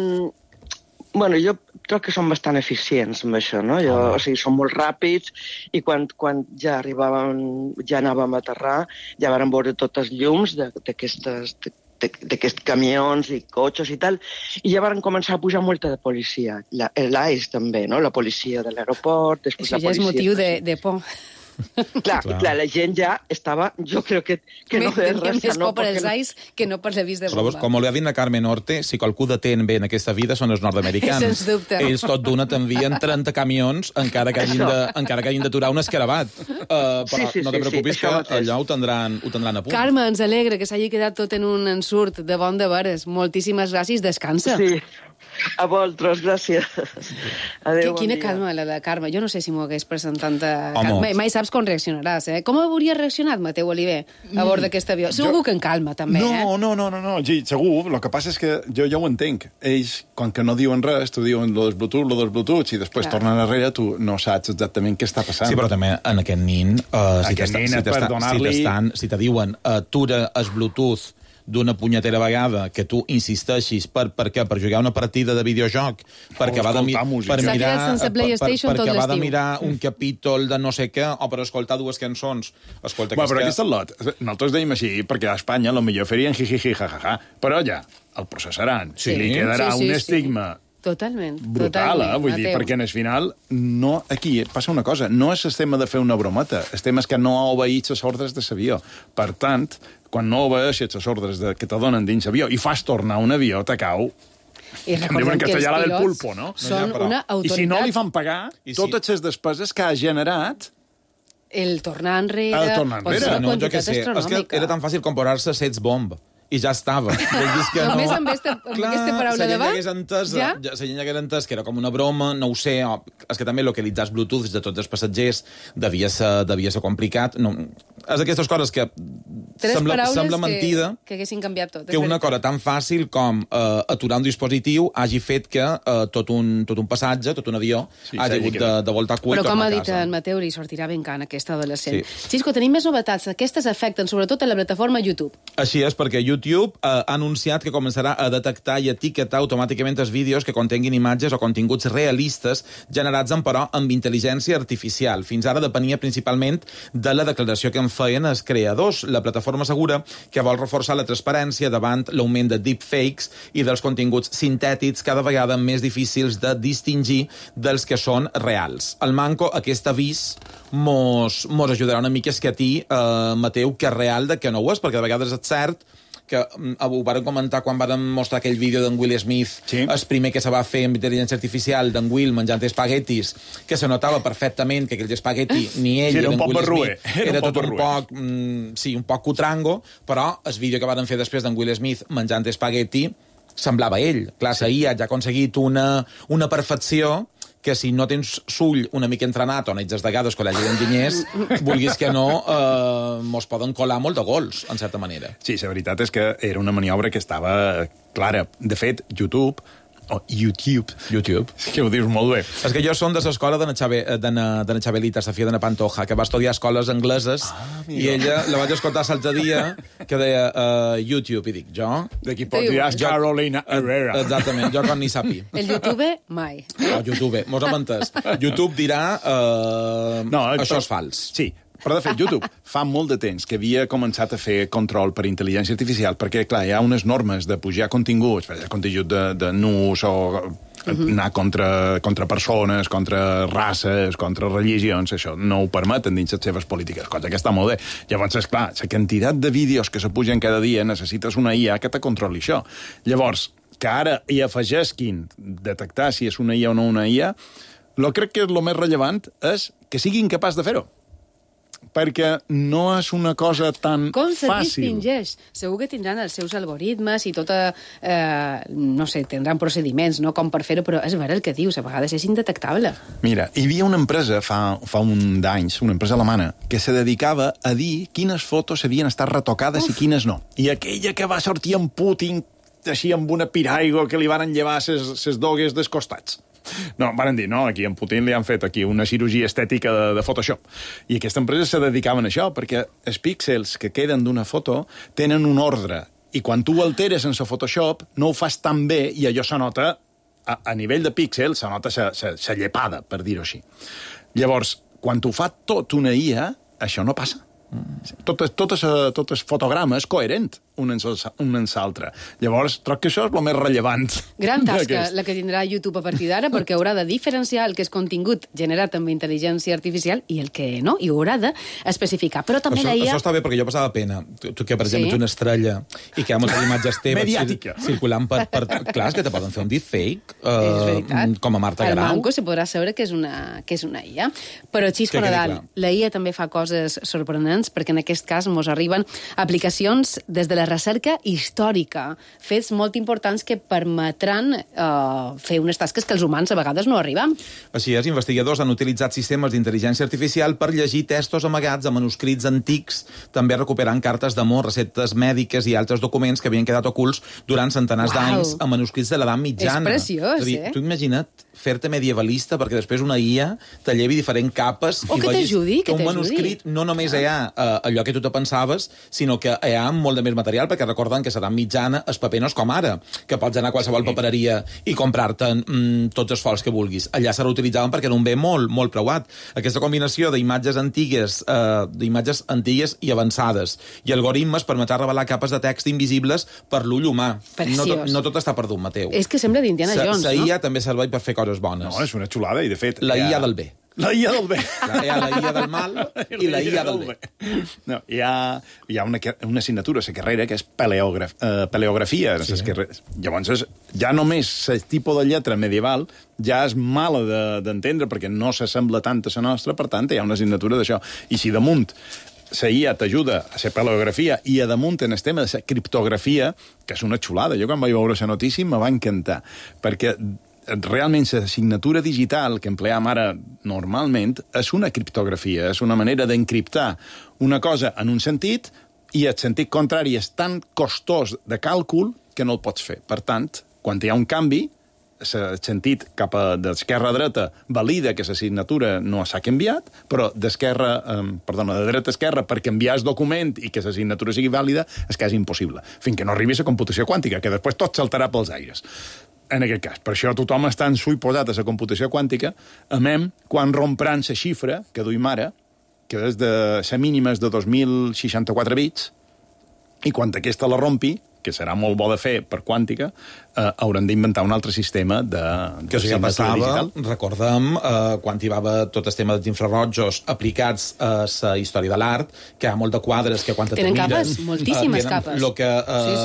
S8: jo crec que són bastant eficients amb això, no? O sigui, són molt ràpids i quan ja anàvem a aterrar, ja vàrem veure tots els llums d'aquests camions i cotxes i tal, i ja van començar a pujar molta de policia. L'AIS també, no? La policia de l'aeroport, després
S3: això
S8: la policia...
S3: Això ja és motiu de por.
S8: Clar, la gent ja estava... Jo crec que no feia res.
S3: Més por per els AIS que no per l'avís de bomba.
S1: Com li ha dit la Carmen Orte, si qualcú detén bé en aquesta vida són els nord-americans.
S3: Sens dubte.
S1: Ells tot d'una t'envien 30 camions encara que hagin d'aturar un escarabat. Però no te preocupis que allò ho tindran a punt.
S3: Carme, ens alegra que s'hagi quedat tot en un ensurt de bon de veres. Moltíssimes gràcies, descansa.
S8: Sí. A vosaltres, gràcies. Adéu,
S3: Quina calma, la de Carme. Jo no sé si m'ho hagués presentant mai saps com reaccionaràs, eh? Com hauria reaccionat Mateu Oliver a bord d'aquest avió? Segur que en calma, també,
S9: No, segur. El que passa és que jo ja ho entenc. Ells, quan que no diuen res, t'ho diuen lo dels Bluetooth, i després tornen darrere, tu no saps exactament què està passant.
S1: Sí, però també en aquest nin, si te diuen atura el Bluetooth d'una punyetera vegada que tu insisteixis per què? Per jugar una partida de videojoc, perquè va de mirar un capítol de no sé què, o per escoltar dues cançons. Escolta,
S9: però aquest és el lot. Nosaltres deim així perquè a Espanya potser farien jijiji, jajaja, però ja el processaran.
S3: Sí,
S9: li quedarà un estigma brutal, vull dir, perquè en el final aquí passa una cosa, no és el tema de fer una brometa, el tema és que no ha obeït les ordres de l'avió. Per tant, quan no obeeixes les ordres que te donen dins l'avió i fas tornar un avió, te cau.
S3: I recordem que els
S9: pilots del pulpo, no?
S3: Són una autoritat.
S9: I si no li fan pagar totes les despeses que ha generat...
S3: El tornar enrere...
S1: Jo què sé, és que era tan fàcil com posar-se sets bomb. I ja estava.
S3: Només amb aquesta paraula davant?
S1: La gent hagués entès que era com una broma, no ho sé, és que també localitzar els Bluetooth de tots els passatgers devia ser complicat. És d'aquestes coses que sembla mentida
S3: que haguessin canviat tot.
S1: Que una cosa tan fàcil com aturar un dispositiu hagi fet que tot un passatge, tot un avió, hagi hagut de voltar cua i tornar a casa.
S3: Però com ha dit en Mateu, li sortirà ben can aquest adolescent. Xisco, tenim més novetats. Aquestes afecten sobretot a la plataforma YouTube.
S1: Així és, perquè YouTube ha anunciat que començarà a detectar i etiquetar automàticament els vídeos que contenguin imatges o continguts realistes generats amb intel·ligència artificial. Fins ara depenia principalment de la declaració que en feien els creadors. La plataforma assegura que vol reforçar la transparència davant l'augment de deepfakes i dels continguts sintètics cada vegada més difícils de distingir dels que són reals. El manco, aquest avís, mos ajudarà una mica a escatir, Mateu, que és real de que no ho és, perquè de vegades és cert que ho varen comentar quan varen mostrar aquell vídeo d'en Will Smith, el primer que se va fer amb intel·ligència artificial, d'en Will menjant espaguetis, que se notava perfectament que aquell espagueti ni ell ni d'en Will Smith era tot un poc, un poc cutrango, però el vídeo que varen fer després d'en Will Smith menjant espagueti semblava ell. Clar, la IA ja ha aconseguit una perfecció que si no tens sull una mica entrenat o n'ets desdegades col·legi d'enginyers, vulguis que no, mos poden colar molt de gols, en certa manera.
S9: Sí, la veritat és que era una maniobra que estava clara. De fet, YouTube, que ho dius molt bé.
S1: És que jo som de l'escola d'en Xabelita, la filla d'en Pantoja, que va estudiar escoles angleses, i ella la vaig escoltar l'altre dia, que deia YouTube, i dic, jo...
S9: D'aquí pot dir Carolina Herrera.
S1: Exactament, jo com ni sapi.
S3: El YouTube, mai.
S1: YouTube, mos hem entès. YouTube dirà, això és fals.
S9: Sí, però, de fet, YouTube fa molt de temps que havia començat a fer control per intel·ligència artificial, perquè, clar, hi ha unes normes de pujar continguts, contingut de nus o anar contra persones, contra races, contra religions, això no ho permeten dins les seves polítiques, cosa que està molt bé. Llavors, esclar, la quantitat de vídeos que se pugen cada dia necessites una IA que te controli això. Llavors, que ara hi afegisquin detectar si és una IA o no una IA, crec que el més rellevant és que siguin capaç de fer-ho. Perquè no és una cosa tan fàcil.
S3: Com se distingeix? Segur que tindran els seus algoritmes i tota... no sé, tindran procediments, no?, com per fer-ho, però és vera el que dius, a vegades és indetectable.
S9: Mira, hi havia una empresa fa un d'anys, una empresa alemana, que se dedicava a dir quines fotos havien estat retocades i quines no. I aquella que va sortir amb Putin, així amb una piraigo que li van llevar ses dogues dels costats. No, van dir, no, aquí en Putin li han fet aquí una cirurgia estètica de Photoshop. I aquesta empresa se dedicaven a això, perquè els píxels que queden d'una foto tenen un ordre, i quan tu alteres en la Photoshop no ho fas tan bé, i allò se nota, a nivell de píxel, se nota la llepada, per dir-ho així. Llavors, quan ho fa tot una IA, això no passa. Tots els fotogrames coherent un en l'altre. Llavors, troc que això és el més rellevant.
S3: Gran tasca la que tindrà YouTube a partir d'ara, perquè haurà de diferenciar el que és contingut generat amb intel·ligència artificial i el que no, i ho haurà d'especificar. Però també la IA...
S1: Això està bé, perquè jo passava pena. Tu que, per exemple, ets una estrella i que hi ha moltes imatges teves circulant per... Clar, és que te poden fer un deepfake, com a Marta Garau.
S3: Al manco se podrà saber que és una IA. Però, Xisco Nadal, la IA també fa coses sorprenents, perquè en aquest cas ens arriben aplicacions des de la recerca històrica, fets molt importants que permetran fer unes tasques que els humans a vegades no arribem.
S1: Així és, investigadors han utilitzat sistemes d'intel·ligència artificial per llegir textos amagats a manuscrits antics, també recuperant cartes d'amor, receptes mèdiques i altres documents que havien quedat ocults durant centenars d'anys a manuscrits de l'edat mitjana.
S3: És preciós,
S1: és a dir, tu imagina't fer-te medievalista perquè després una IA te llevi diferents capes
S3: o que t'ajudi,
S1: que un manuscrit no només hi ha allò que tu te pensaves, sinó que hi ha molt de més material, perquè recorden que a l'edat mitjana el paper no és com ara, que pots anar a qualsevol papereria i comprar-te tots els fols que vulguis. Allà se l'utilitzaven perquè era un bé molt, molt preuat. Aquesta combinació d'imatges antigues i avançades i algoritmes permetrà revelar capes de text invisibles per l'ull humà. No tot està perdut, Mateu.
S3: És que sembla d'Indiana Jones, no?
S1: La IA també serveix per fer coses bones.
S9: No, és una xulada, i de fet...
S1: La IA del bé.
S9: La IA del bé.
S1: Hi ha la IA del mal i la IA del bé.
S9: No, hi ha una assignatura a la carrera que és paleografia. Llavors, ja només el tipus de lletra medieval ja és mala d'entendre perquè no s'assembla tant a la nostra, per tant, hi ha una assignatura d'això. I si damunt la IA t'ajuda a fer paleografia i a damunt en el tema de la criptografia, que és una xulada. Jo quan vaig veure la notícia me va encantar, perquè realment l'assignatura digital que empleam ara normalment és una criptografia, és una manera d'encriptar una cosa en un sentit i el sentit contrari és tan costós de càlcul que no el pots fer. Per tant, quan hi ha un canvi, el sentit cap d'esquerra a dreta valida que l'assignatura no s'ha canviat, però de dreta a esquerra per canviar el document i que l'assignatura sigui vàlida és quasi impossible, fins que no arribi a la computació quàntica, que després tot saltarà pels aires. En aquest cas. Per això tothom està en suï posat a la computació quàntica, quan rompran la xifra que duim ara, que és de la mínima és de 2064 bits, i quan aquesta la rompi, que serà molt bo de fer per quàntica, hauran d'inventar un altre sistema de
S1: que això ja passava, digital. Recordem, quan hi va haver tot el tema dels infrarrojos aplicats a la història de l'art, que hi ha molt de quadres que quan te
S3: tenen
S1: mires...
S3: capes, moltíssimes capes.
S1: El que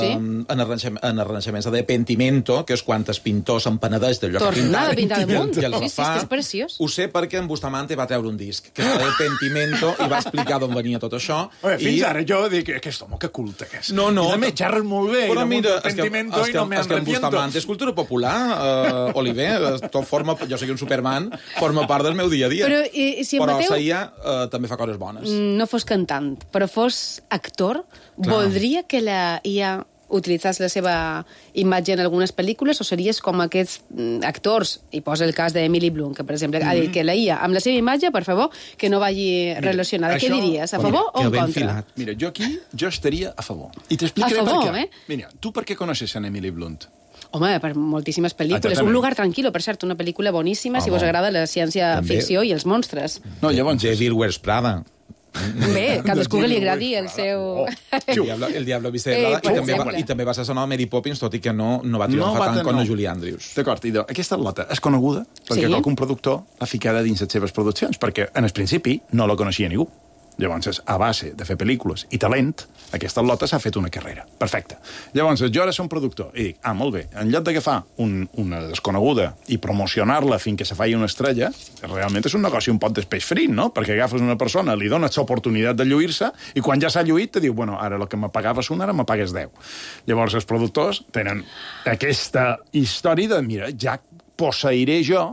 S1: en arranjaments de pentimento, que és quan el pintor s'empenedeix d'allò que
S3: pintar damunt.
S1: I el
S3: Sí, és que és preciós.
S1: Ho sé perquè en Bustamante va treure un disc, que era el pentimento, i va explicar d'on venia tot això.
S9: Fins ara jo dic, aquest home, que culte que és.
S1: No.
S9: I també xerres molt bé,
S1: però mira,
S9: pentimento i no me arrepiento.
S1: Bustamante és cultura popular, Oliver. Jo soc un Superman, forma part del meu dia a dia.
S3: Però si en Mateu...
S1: Saia també fa coses bones.
S3: No fos cantant, però fos actor, voldria que la IA utilitzés la seva imatge en algunes pel·lícules o series com aquests actors, i posa el cas d'Emily Blunt, que per exemple ha dit que la IA amb la seva imatge, per favor, que no vagi relacionada. Què diries? A favor o en contra?
S9: Mira, jo estaria a favor. I t'explicaré per què. Mira, tu per què coneixes en Emily Blunt?
S3: Home, per moltíssimes pel·lícules. Un lugar tranquil·lo, per cert, una pel·lícula boníssima, si vos agrada la ciència-ficció i els monstres.
S1: No, llavors, Devil Wears Prada.
S3: Bé, cadascú li agradi el seu...
S1: El Diablo Viste de Prada, i també va ser sonor Mary Poppins, tot i que no va triomfar tant com la Julie Andrews.
S9: D'acord, idò, aquesta lota és coneguda perquè algun productor l'ha ficada dins les seves produccions, perquè en el principi no la coneixia ningú. Llavors, a base de fer pel·lícules i talent, aquesta lota s'ha fet una carrera. Perfecte. Llavors, jo ara som productor i dic, molt bé, en lloc d'agafar una desconeguda i promocionar-la fins que se faci una estrella, realment és un negoci un pot d'espeix frit, no? Perquè agafes una persona, li dones l'oportunitat de lluir-se i quan ja s'ha lluït te diu, bueno, ara el que me pagaves un, ara me pagues 10. Llavors, els productors tenen aquesta història de, mira, ja posseiré jo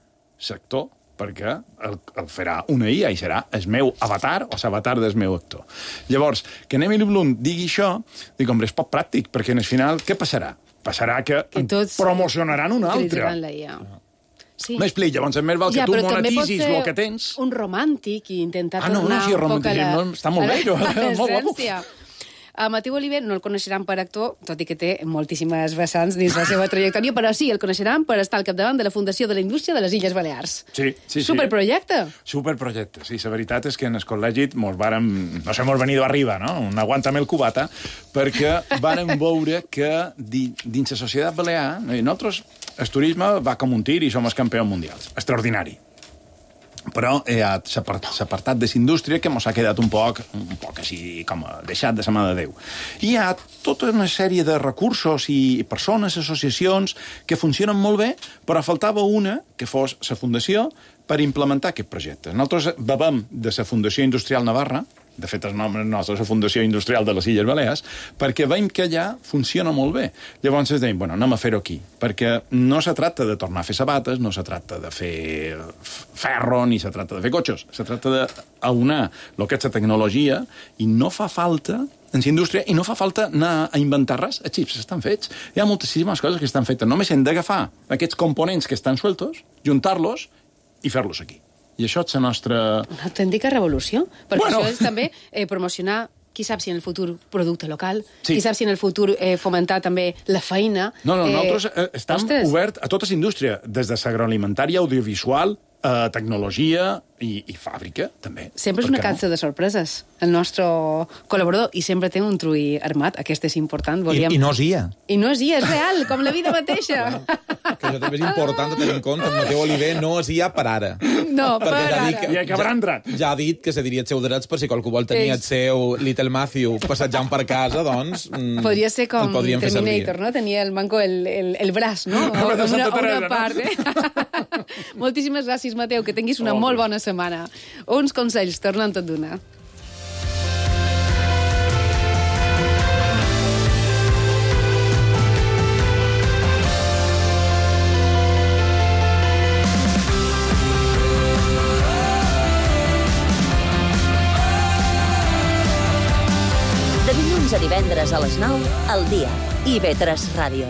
S9: sector perquè el farà una IA i serà el meu avatar o l'avatar del meu actor. Llavors, que Emily Blunt digui això, dic, home, és poc pràctic, perquè en el final què passarà? Passarà que promocionaran un altre. Sí. M'explic, llavors més val que tu monetitzis el que tens.
S3: Un romàntic i intentar tornar
S9: un poc a la... Està molt bé, molt guapo.
S3: A Mateu Oliver no el coneixeran per actor, tot i que té moltíssimes vessants dins la seva trajectòria, però sí, el coneixeran per estar al capdavant de la Fundació de la Indústria de les Illes Balears.
S9: Sí.
S3: Superprojecte.
S9: Superprojecte, sí. La veritat és que en el col·legi no sé, mos venido arriba, no? Un aguántame el cubata, perquè vàrem veure que dins la societat balear, nosaltres, el turisme va com un tir i som els campions mundials. Extraordinari. Però hi ha l'apartat de l'indústria que ens ha quedat un poc així com deixat de la mà de Déu. I hi ha tota una sèrie de recursos i persones, associacions, que funcionen molt bé, però faltava una, que fos la Fundació, per implementar aquest projecte. Nosaltres bevem de la Fundació Industrial Navarra, de fet, el nom nostre és la Fundació Industrial de les Illes Balears, perquè veiem que allà funciona molt bé. Llavors ens deim, anem a fer-ho aquí, perquè no se tracta de tornar a fer sabates, no se tracta de fer ferro, ni se tracta de fer cotxes, se tracta d'aunar el que és la tecnologia, i no fa falta en la indústria, i no fa falta anar a inventar res. Els xips estan fets. Hi ha moltíssimes coses que estan fetes. Només hem d'agafar aquests components que estan sueltos, juntar-los i fer-los aquí. I això és la nostra...
S3: Una autèntica revolució. Perquè això és també promocionar, qui sap si en el futur producte local, qui sap si en el futur fomentar també la feina...
S9: Nosaltres estem oberts a tota la indústria, des de l'agroalimentària, audiovisual, tecnologia i fàbrica, també.
S3: Sempre és una caixa de sorpreses, el nostre col·laborador, i sempre té un trull armat. Aquest és important.
S1: I no és IA.
S3: I no és IA, és real, com la vida mateixa.
S1: Que això també és important de tenir en compte. Mateu Oliver no és IA per ara.
S3: No, per ara.
S9: I acabarà entrat.
S1: Ja ha dit que se diria els seus drets per si qualcú vol tenir el seu Little Matthew passejant per casa, doncs...
S3: Podria ser com Terminator, no? Tenia el manco el braç, no? Una part, Moltíssimes gràcies, Mateu, que tinguis una molt bona setmana. Uns consells, tornant tot d'una.
S2: De dilluns a divendres a les 9, al dia. IB3 Ràdio.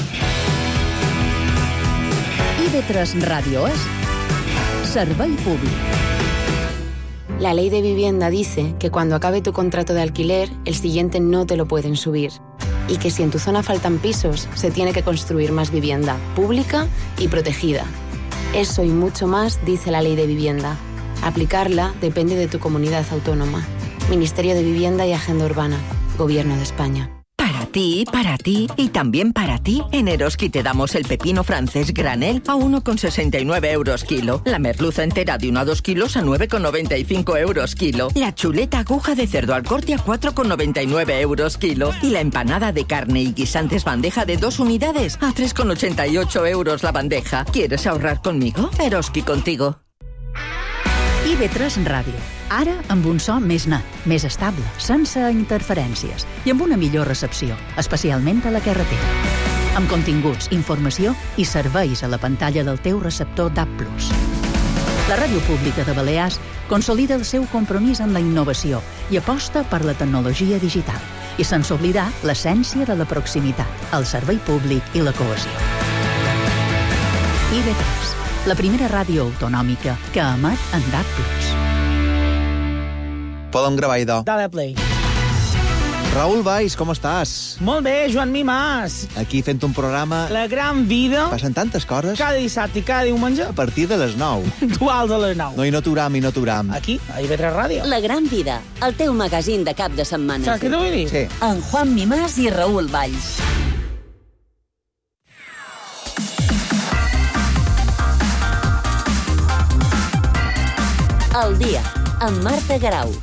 S2: IB3 Ràdio és servei públic.
S10: La ley de vivienda dice que cuando acabe tu contrato de alquiler, el siguiente no te lo pueden subir. Y que si en tu zona faltan pisos, se tiene que construir más vivienda, pública y protegida. Eso y mucho más dice la ley de vivienda. Aplicarla depende de tu comunidad autónoma. Ministerio de Vivienda y Agenda Urbana. Gobierno de España.
S11: Para ti, para ti y también para ti. En Eroski te damos el pepino francés granel a 1,69 euros kilo. La merluza entera de 1 a 2 kilos a 9,95 euros kilo. La chuleta aguja de cerdo al corte a 4,99 euros kilo. Y la empanada de carne y guisantes bandeja de 2 unidades a 3,88 euros la bandeja. ¿Quieres ahorrar conmigo? Eroski contigo.
S12: IB3 Ràdio. Ara amb un so més net, més estable, sense interferències i amb una millor recepció, especialment a la carretera. Amb continguts, informació i serveis a la pantalla del teu receptor DAB+. La Ràdio Pública de Balears consolida el seu compromís amb la innovació i aposta per la tecnologia digital i sense oblidar l'essència de la proximitat, el servei públic i la cohesió. IB3, la primera ràdio autonòmica que emet en DAB+.
S13: Podem gravar, idò.
S14: Dale play.
S13: Raül Valls, com estàs?
S14: Molt bé, Joan Mimàs.
S13: Aquí fent un programa...
S14: La gran vida.
S13: Passen tantes coses.
S14: Cada dissabte i cada diumenge.
S13: A partir de les 9.
S14: Duals a les 9.
S13: No, i no t'uram.
S14: Aquí, a IB3 Ràdio.
S2: La gran vida, el teu magazín de cap de setmana.
S14: Saps què t'ho vull dir?
S13: Sí.
S2: En Juan Mimàs i Raül Valls. El dia, amb Marta Garau.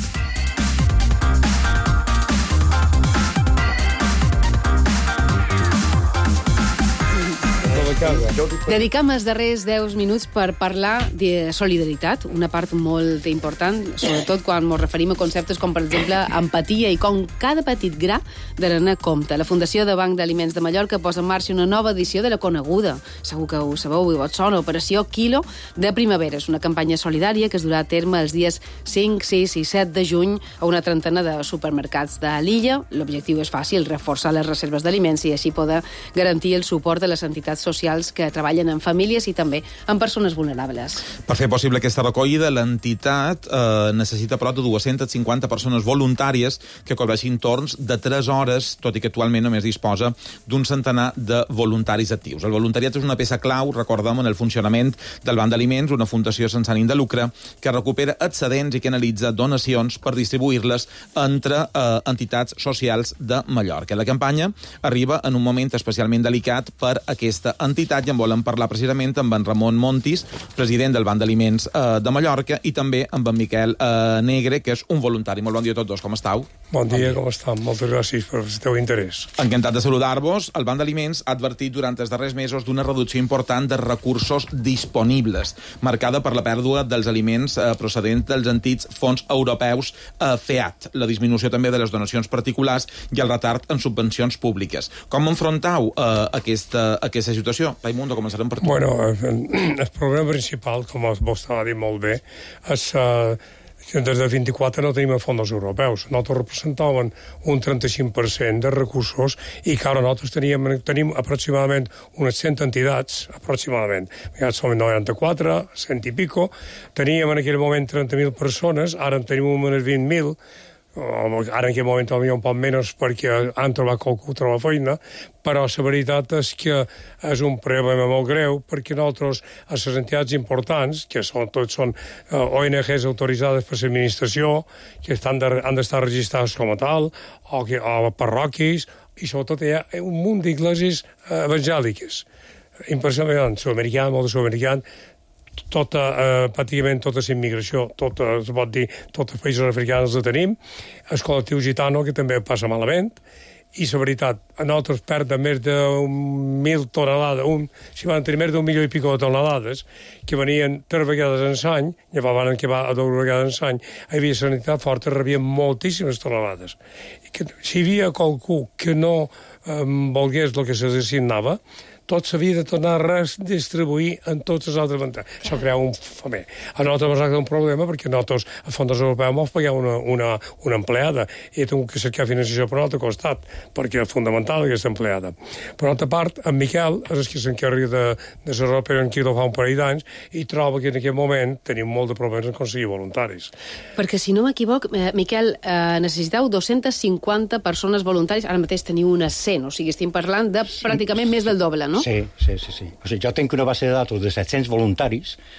S3: Dedicam els darrers 10 minuts per parlar de solidaritat, una part molt important, sobretot quan ens referim a conceptes com, per exemple, empatia i com cada petit gra de l'anar a compte. La Fundació de Banc d'Aliments de Mallorca posa en marxa una nova edició de la coneguda, segur que ho sabeu i vos sona, Operació Quilo de Primavera. És una campanya solidària que es durà a terme els dies 5, 6 i 7 de juny a una trentena de supermercats de l'illa. L'objectiu és fàcil, reforçar les reserves d'aliments i així poder garantir el suport de les entitats socials que treballen en famílies i també en persones vulnerables.
S1: Per fer possible aquesta recollida, l'entitat necessita prop de 250 persones voluntàries que cobreixin torns de 3 hores, tot i que actualment només disposa d'un centenar de voluntaris actius. El voluntariat és una peça clau, recordem, en el funcionament del Banc d'Aliments, una fundació sense ànim de lucre que recupera excedents i que analitza donacions per distribuir-les entre entitats socials de Mallorca. La campanya arriba en un moment especialment delicat per aquesta entitat i en volem parlar precisament amb en Ramon Montis, president del Banc d'Aliments de Mallorca, i també amb en Miquel Negre, que és un voluntari. Molt bon dia a tots dos, com estàu?
S6: Bon dia, com estan? Moltes gràcies per el teu interès.
S1: Encantat de saludar-vos. El Banc d'Aliments ha advertit durant els darrers mesos d'una reducció important de recursos disponibles, marcada per la pèrdua dels aliments procedents dels antics fons europeus FEAD, la disminució també de les donacions particulars i el retard en subvencions públiques. Com enfrontau aquesta situació? Raimundo, començarem per tu.
S6: Bueno, el problema principal, com vos estava dit molt bé, és que des del 24 no tenim fons europeus. Nosaltres representaven un 35% de recursos i que ara nosaltres tenim aproximadament unes 100 entitats, aproximadament. Som 94, 100 i pico. Teníem en aquell moment 30.000 persones, ara en tenim unes 20.000, ara en aquell moment potser un poc menys perquè han trobat qualcú troba feina, però la veritat és que és un problema molt greu perquè nosaltres, a les entitats importants, que tots són ONGs autoritzades per l'administració, que han d'estar registrades com a tal, o parròquies, i sobretot hi ha un munt d'iglesis evangèliques. Impressionant, sud-americans, molt de sud-americans, pràcticament tota la immigració, es pot dir, tots els països africans la tenim, el col·lectiu gitano, que també passa malament, i la veritat, nosaltres perdem més de 1.000 tonelades, si van tenir més d'un milió i pico de tonelades, que venien 3 vegades en l'any, llevaven que va a 2 vegades en l'any, hi havia sanitat forta, rebien moltíssimes tonelades. I que, si hi havia qualcú que no volgués el que se designava, tot s'havia de tornar a redistribuir en tots els altres ventants. Això crea un famer. A nosaltres ens ha un problema perquè nosaltres, a fons europeus, ens paguem una empleada i hem que cercar financiació per un altre costat, perquè és fundamental aquesta empleada. Per una altra part, en Miquel és el que s'encarrega de l'Europa en Quilo fa un parell d'anys i troba que en aquest moment tenim molt de problemes en aconseguir voluntaris.
S3: Perquè, si no m'equivoc, Miquel, necessiteu 250 persones voluntàries, ara mateix teniu unes 100, o sigui, estem parlant de pràcticament més del doble, no?
S15: Sí. O sigui, jo tinc una base de datos de 700 voluntaris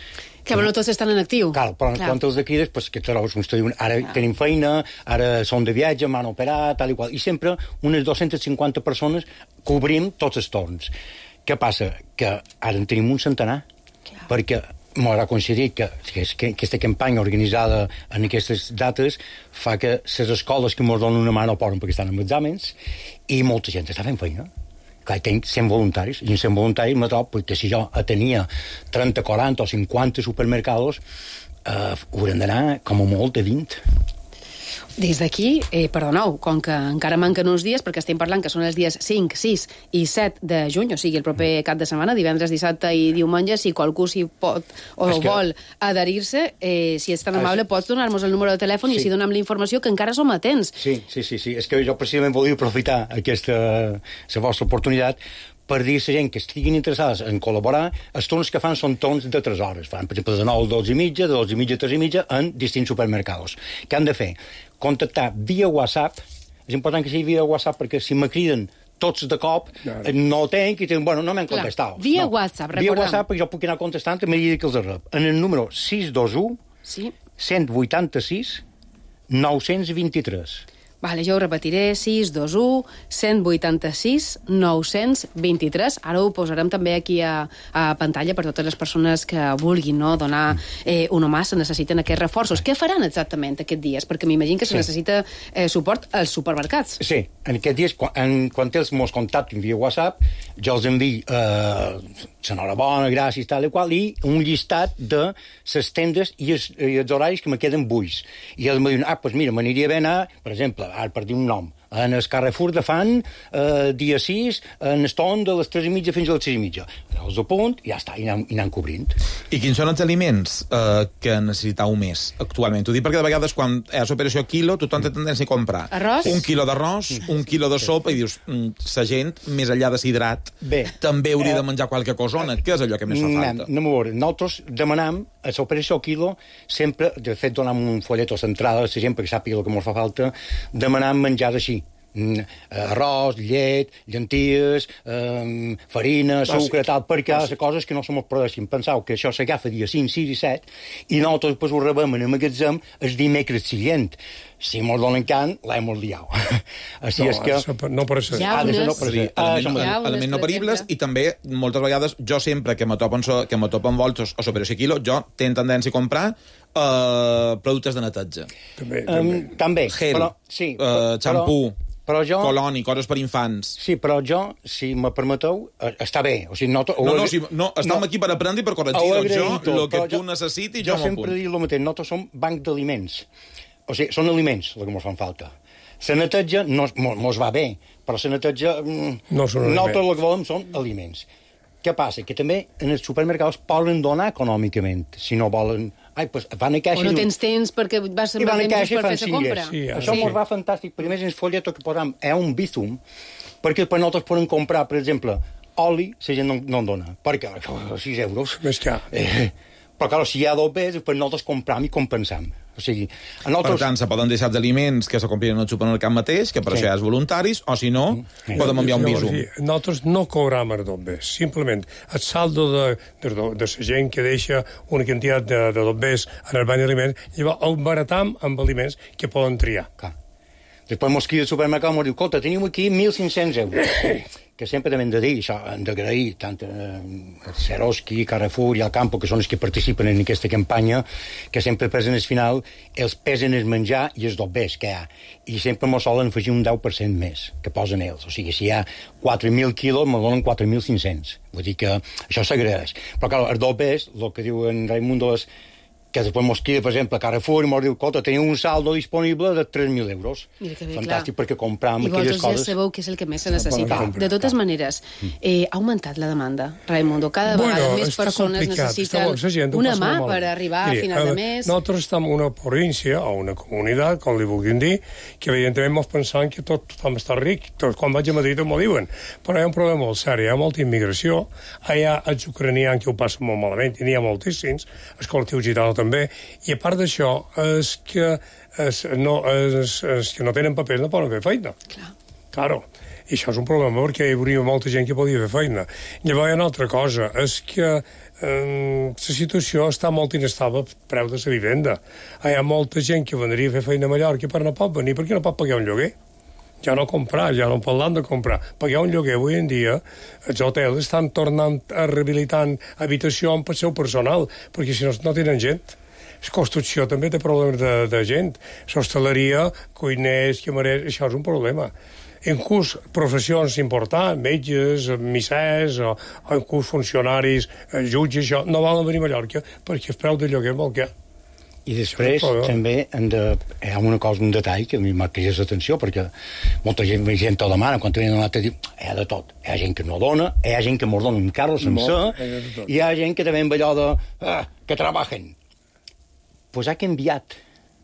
S3: Que no tots estan en actiu.
S15: Clar, però quan els d'aquí, pues, que trobes uns que diuen ara tenim feina, ara són de viatge, m'han operat, tal i qual. I sempre unes 250 persones cobrim tots els torns. Què passa? Que ara en tenim un centenar. Perquè m'haurà coincidit que aquesta campanya organitzada en aquestes dates fa que les escoles que ens donen una mà no poden perquè estan en exàmens i molta gent està fent feina. Clar, tinc 100 voluntaris, i en 100 voluntaris me trobo perquè si jo tenia 30, 40 o 50 supermercados, haurem d'anar com a molt de 20.
S3: Des d'aquí, perdoneu, com que encara manquen uns dies, perquè estem parlant que són els dies 5, 6 i 7 de juny, o sigui, el proper cap de setmana, divendres, dissabte i diumenge, si qualcú s'hi pot o vol adherir-se, si ets tan amable, pots donar-nos el número de telèfon i així donem la informació, que encara som atents.
S15: Sí. És que jo precisament volia aprofitar la vostra oportunitat per dir a la gent que estiguin interessades en col·laborar. Els torns que fan són torns de 3 hores. Fan, per exemple, de 9 a 12 i mitja, de 12 i mitja a 3 i mitja, en distints supermercados. Què han de fer? Contactar via WhatsApp. És important que sigui via WhatsApp, perquè si me criden tots de cop, no tenc, i diuen, bueno, no m'han contestat.
S3: Via WhatsApp, recordem.
S15: Via WhatsApp, perquè jo puc anar contestant a mesura que els rep. En el número 621 186 923.
S3: Vale, jo ho repetiré, 621 186 923. Ara ho posarem també aquí a pantalla per totes les persones que vulguin donar una mà, se necessiten aquests reforços. Què faran exactament aquests dies? Perquè m'imagino que se necessita suport als supermercats.
S15: Sí, en aquests dies, quan els meus contactes via WhatsApp, jo els envio enhorabona, gràcies, tal i qual, i un llistat de les tendes i els horaris que me queden buits. I ells me diuen, doncs mira, m'aniria bé anar, per exemple, ara per dir un nom, en el Carrefour de Fan, dia 6, en el torn de les 3 i mitja fins a les 6 i mitja. Els apunt i ja està, i anem cobrint.
S1: I quins són els aliments que necessiteu més actualment? T'ho dic perquè de vegades quan hi ha l'operació quilo tothom té tendència a comprar
S3: arròs?
S1: Un quilo d'arròs, un quilo de sopa i dius, la gent, més enllà de l'hidrat, també hauria de menjar qualque cosona. Què és allò que més fa falta?
S15: Anem a veure, nosaltres demanam a l'operació quilo sempre, de fet donam un follet o centrada a la gent perquè sàpiga el que ens fa falta, demanam menjar així. Arròs, llet, llenties, farina, sucre, tal, perquè les coses que no se mos produeixin. Penseu que això s'agafa dia 5, 6 i 7 i nosaltres després ho rebem en el magatzem el dimecres següent. Si mos donen can, l'hem liat. Així és que...
S6: No per això.
S1: Elements no peribles i també, moltes vegades, jo sempre que me topen voltos o l'operació quilo, jo tenc tendència a comprar productes de neteja.
S15: També.
S1: Gel, xampú, coloni, coses per infants.
S15: Sí, però jo, si me permeteu, està bé. O sigui,
S1: estem aquí per aprendre i per corregir. Jo, el que tu necessitis, jo m'apunt.
S15: Jo sempre dic el mateix, nosaltres som banc d'aliments. O sigui, són aliments el que ens fan falta. La neteja mos va bé, però la neteja... Nosaltres el que volem són aliments. Què passa? Que també en els supermercats poden donar econòmicament, si no volen... van a caixa...
S3: O no tens temps perquè vas a temps per fer la compra.
S15: Això ens va fantàstic, perquè més en el folleto que posam és un Bizum, perquè per nosaltres podem comprar, per exemple, oli, la gent no en dona, perquè 6 euros.
S6: Més car.
S15: Però, clar, si hi ha 2 veces, per nosaltres compram i compensam. O sigui,
S1: per tant, se poden deixar els aliments que se comprin en el supermercat mateix, que per això hi ha els voluntaris, o si no, podem enviar un Bizum.
S6: Nosaltres no cobram els 2 bes, simplement el saldo de la gent que deixa una quantitat de 2 bes en el banc d'aliments, llavors el baratam amb aliments que poden triar.
S15: Després mos crida al supermercat i mos diu, escolta, tenim aquí 1.500 euros. Que sempre hem de dir, això, hem d'agrair tant a Seroski, Carrefour i al Campo, que són els que participen en aquesta campanya, que sempre pesen al final, els pesen el menjar i els 2 bes que hi ha. I sempre mos solen afegir un 10% més, que posen ells. O sigui, si hi ha 4.000 quilos, me donen 4.500. Vull dir que això s'agraeix. Però, clar, els 2 bes, el que diu en Raimundo és que després mos queda, per exemple, a Carrefour i mos diu, escolta, teniu un saldo disponible de 3.000 euros. Fantàstic, perquè compram aquelles coses...
S3: I vosaltres ja sabeu que és el que més se necessita. De totes maneres, ha augmentat la demanda, Raimundo. Cada vegada més persones necessiten una mà per arribar a final de mes.
S6: Nosaltres estem en una província o una comunitat, com li vulguin dir, que evidentment mos pensam que tothom està ric. Quan vaig a Madrid m'ho diuen. Però hi ha un problema molt seri, hi ha molta immigració, hi ha els ucranians que ho passen molt malament, i n'hi ha moltíssims, el col·lectiu gitano també, i a part d'això, els que no tenen papers no poden fer feina. Claro. I això és un problema perquè hi hauria molta gent que podia fer feina. Llavors hi ha una altra cosa, és que la situació està molt inestable al preu de la vivenda. Hi ha molta gent que vendria a fer feina a Mallorca però no pot venir perquè no pot pagar un lloguer. Ja no comprar, ja no parlant de comprar. Pagar un lloguer avui en dia, els hotels estan tornant a rehabilitant habitacions per seu personal, perquè si no tenen gent. La construcció també té problemes de gent. L'hostaleria, cuiners, camarers, això és un problema. Inclús professions importants, metges, missers, o inclús funcionaris, jutges, això, no volen venir a Mallorca perquè el preu del lloguer molt que...
S15: I després també hi ha una cosa, un detall que a mi m'ha cridat l'atenció, perquè molta gent te demana, quan te donat te diu, hi ha de tot. Hi ha gent que no dona, hi ha gent que mos dona un carro sencer, i hi ha gent que també amb allò de... que treballen. Pues ha canviat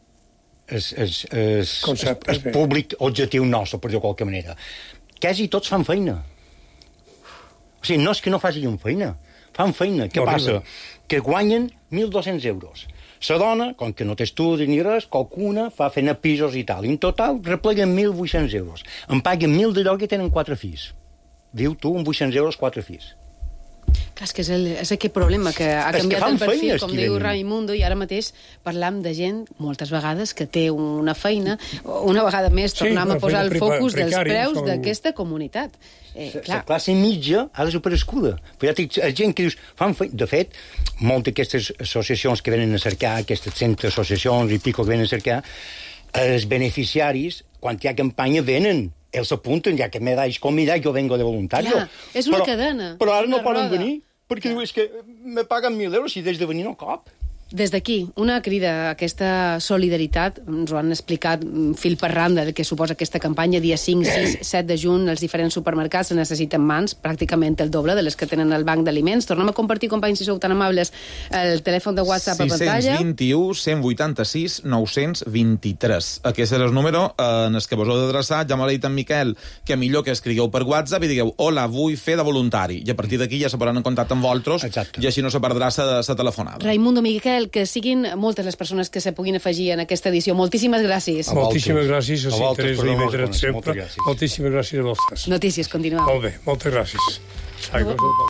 S15: el públic objectiu nostre, per dir-ho de qualque manera. Quasi tots fan feina. O sigui, no és que no facin feina, fan feina. Què passa? Que guanyen 1.200 euros. La dona, com que no té estudi ni res, qualcuna fa fent a pisos i tal. I en total repleguen 1.800 euros. Em paguen 1.000 de lloc i tenen 4 fills. Diu tu, amb 800 euros, 4 fills.
S3: Clar, és que és aquest problema, que ha canviat el perfil, com diu Raimundo, i ara mateix parlam de gent, moltes vegades, que té una feina, una vegada més tornem a posar el focus dels preus d'aquesta comunitat.
S15: La classe mitja ha desapareguda. Però ja dic, gent que dius, fan feina... De fet, moltes d'aquestes associacions que venen a cercar, aquestes 100 associacions i pico que venen a cercar, els beneficiaris, quan hi ha campanya, venen. Ells s'apunten, ja que me dais comida, jo vengo de voluntario.
S3: Clar, és una cadena.
S15: Però ara no poden venir, perquè diu, és que me paguen 1.000 euros i des de venir no cop.
S3: Des d'aquí, una crida a aquesta solidaritat, ens ho han explicat fil per randa, el que suposa aquesta campanya, dia 5, 6, 7 de juny, els diferents supermercats necessiten mans, pràcticament el doble de les que tenen el banc d'aliments. Tornem a compartir, companys, si sou tan amables, el telèfon de WhatsApp a pantalla.
S1: 621 186 923. Aquest és el número en el que vos heu d'adreçar. Ja m'ha dit en Miquel que millor que escrigueu per WhatsApp i digueu, hola, vull fer de voluntari. I a partir d'aquí ja se posaran en contacte amb vosaltres i així no se perdrà la telefonada.
S3: Raimundo, Miquel, que siguin moltes les persones que se puguin afegir en aquesta edició. Moltíssimes gràcies.
S6: Moltíssimes gràcies, a Interès d'IV3 sempre. Moltíssimes gràcies a vosaltres.
S3: Notícies, continuem.
S6: Molt bé, moltes gràcies.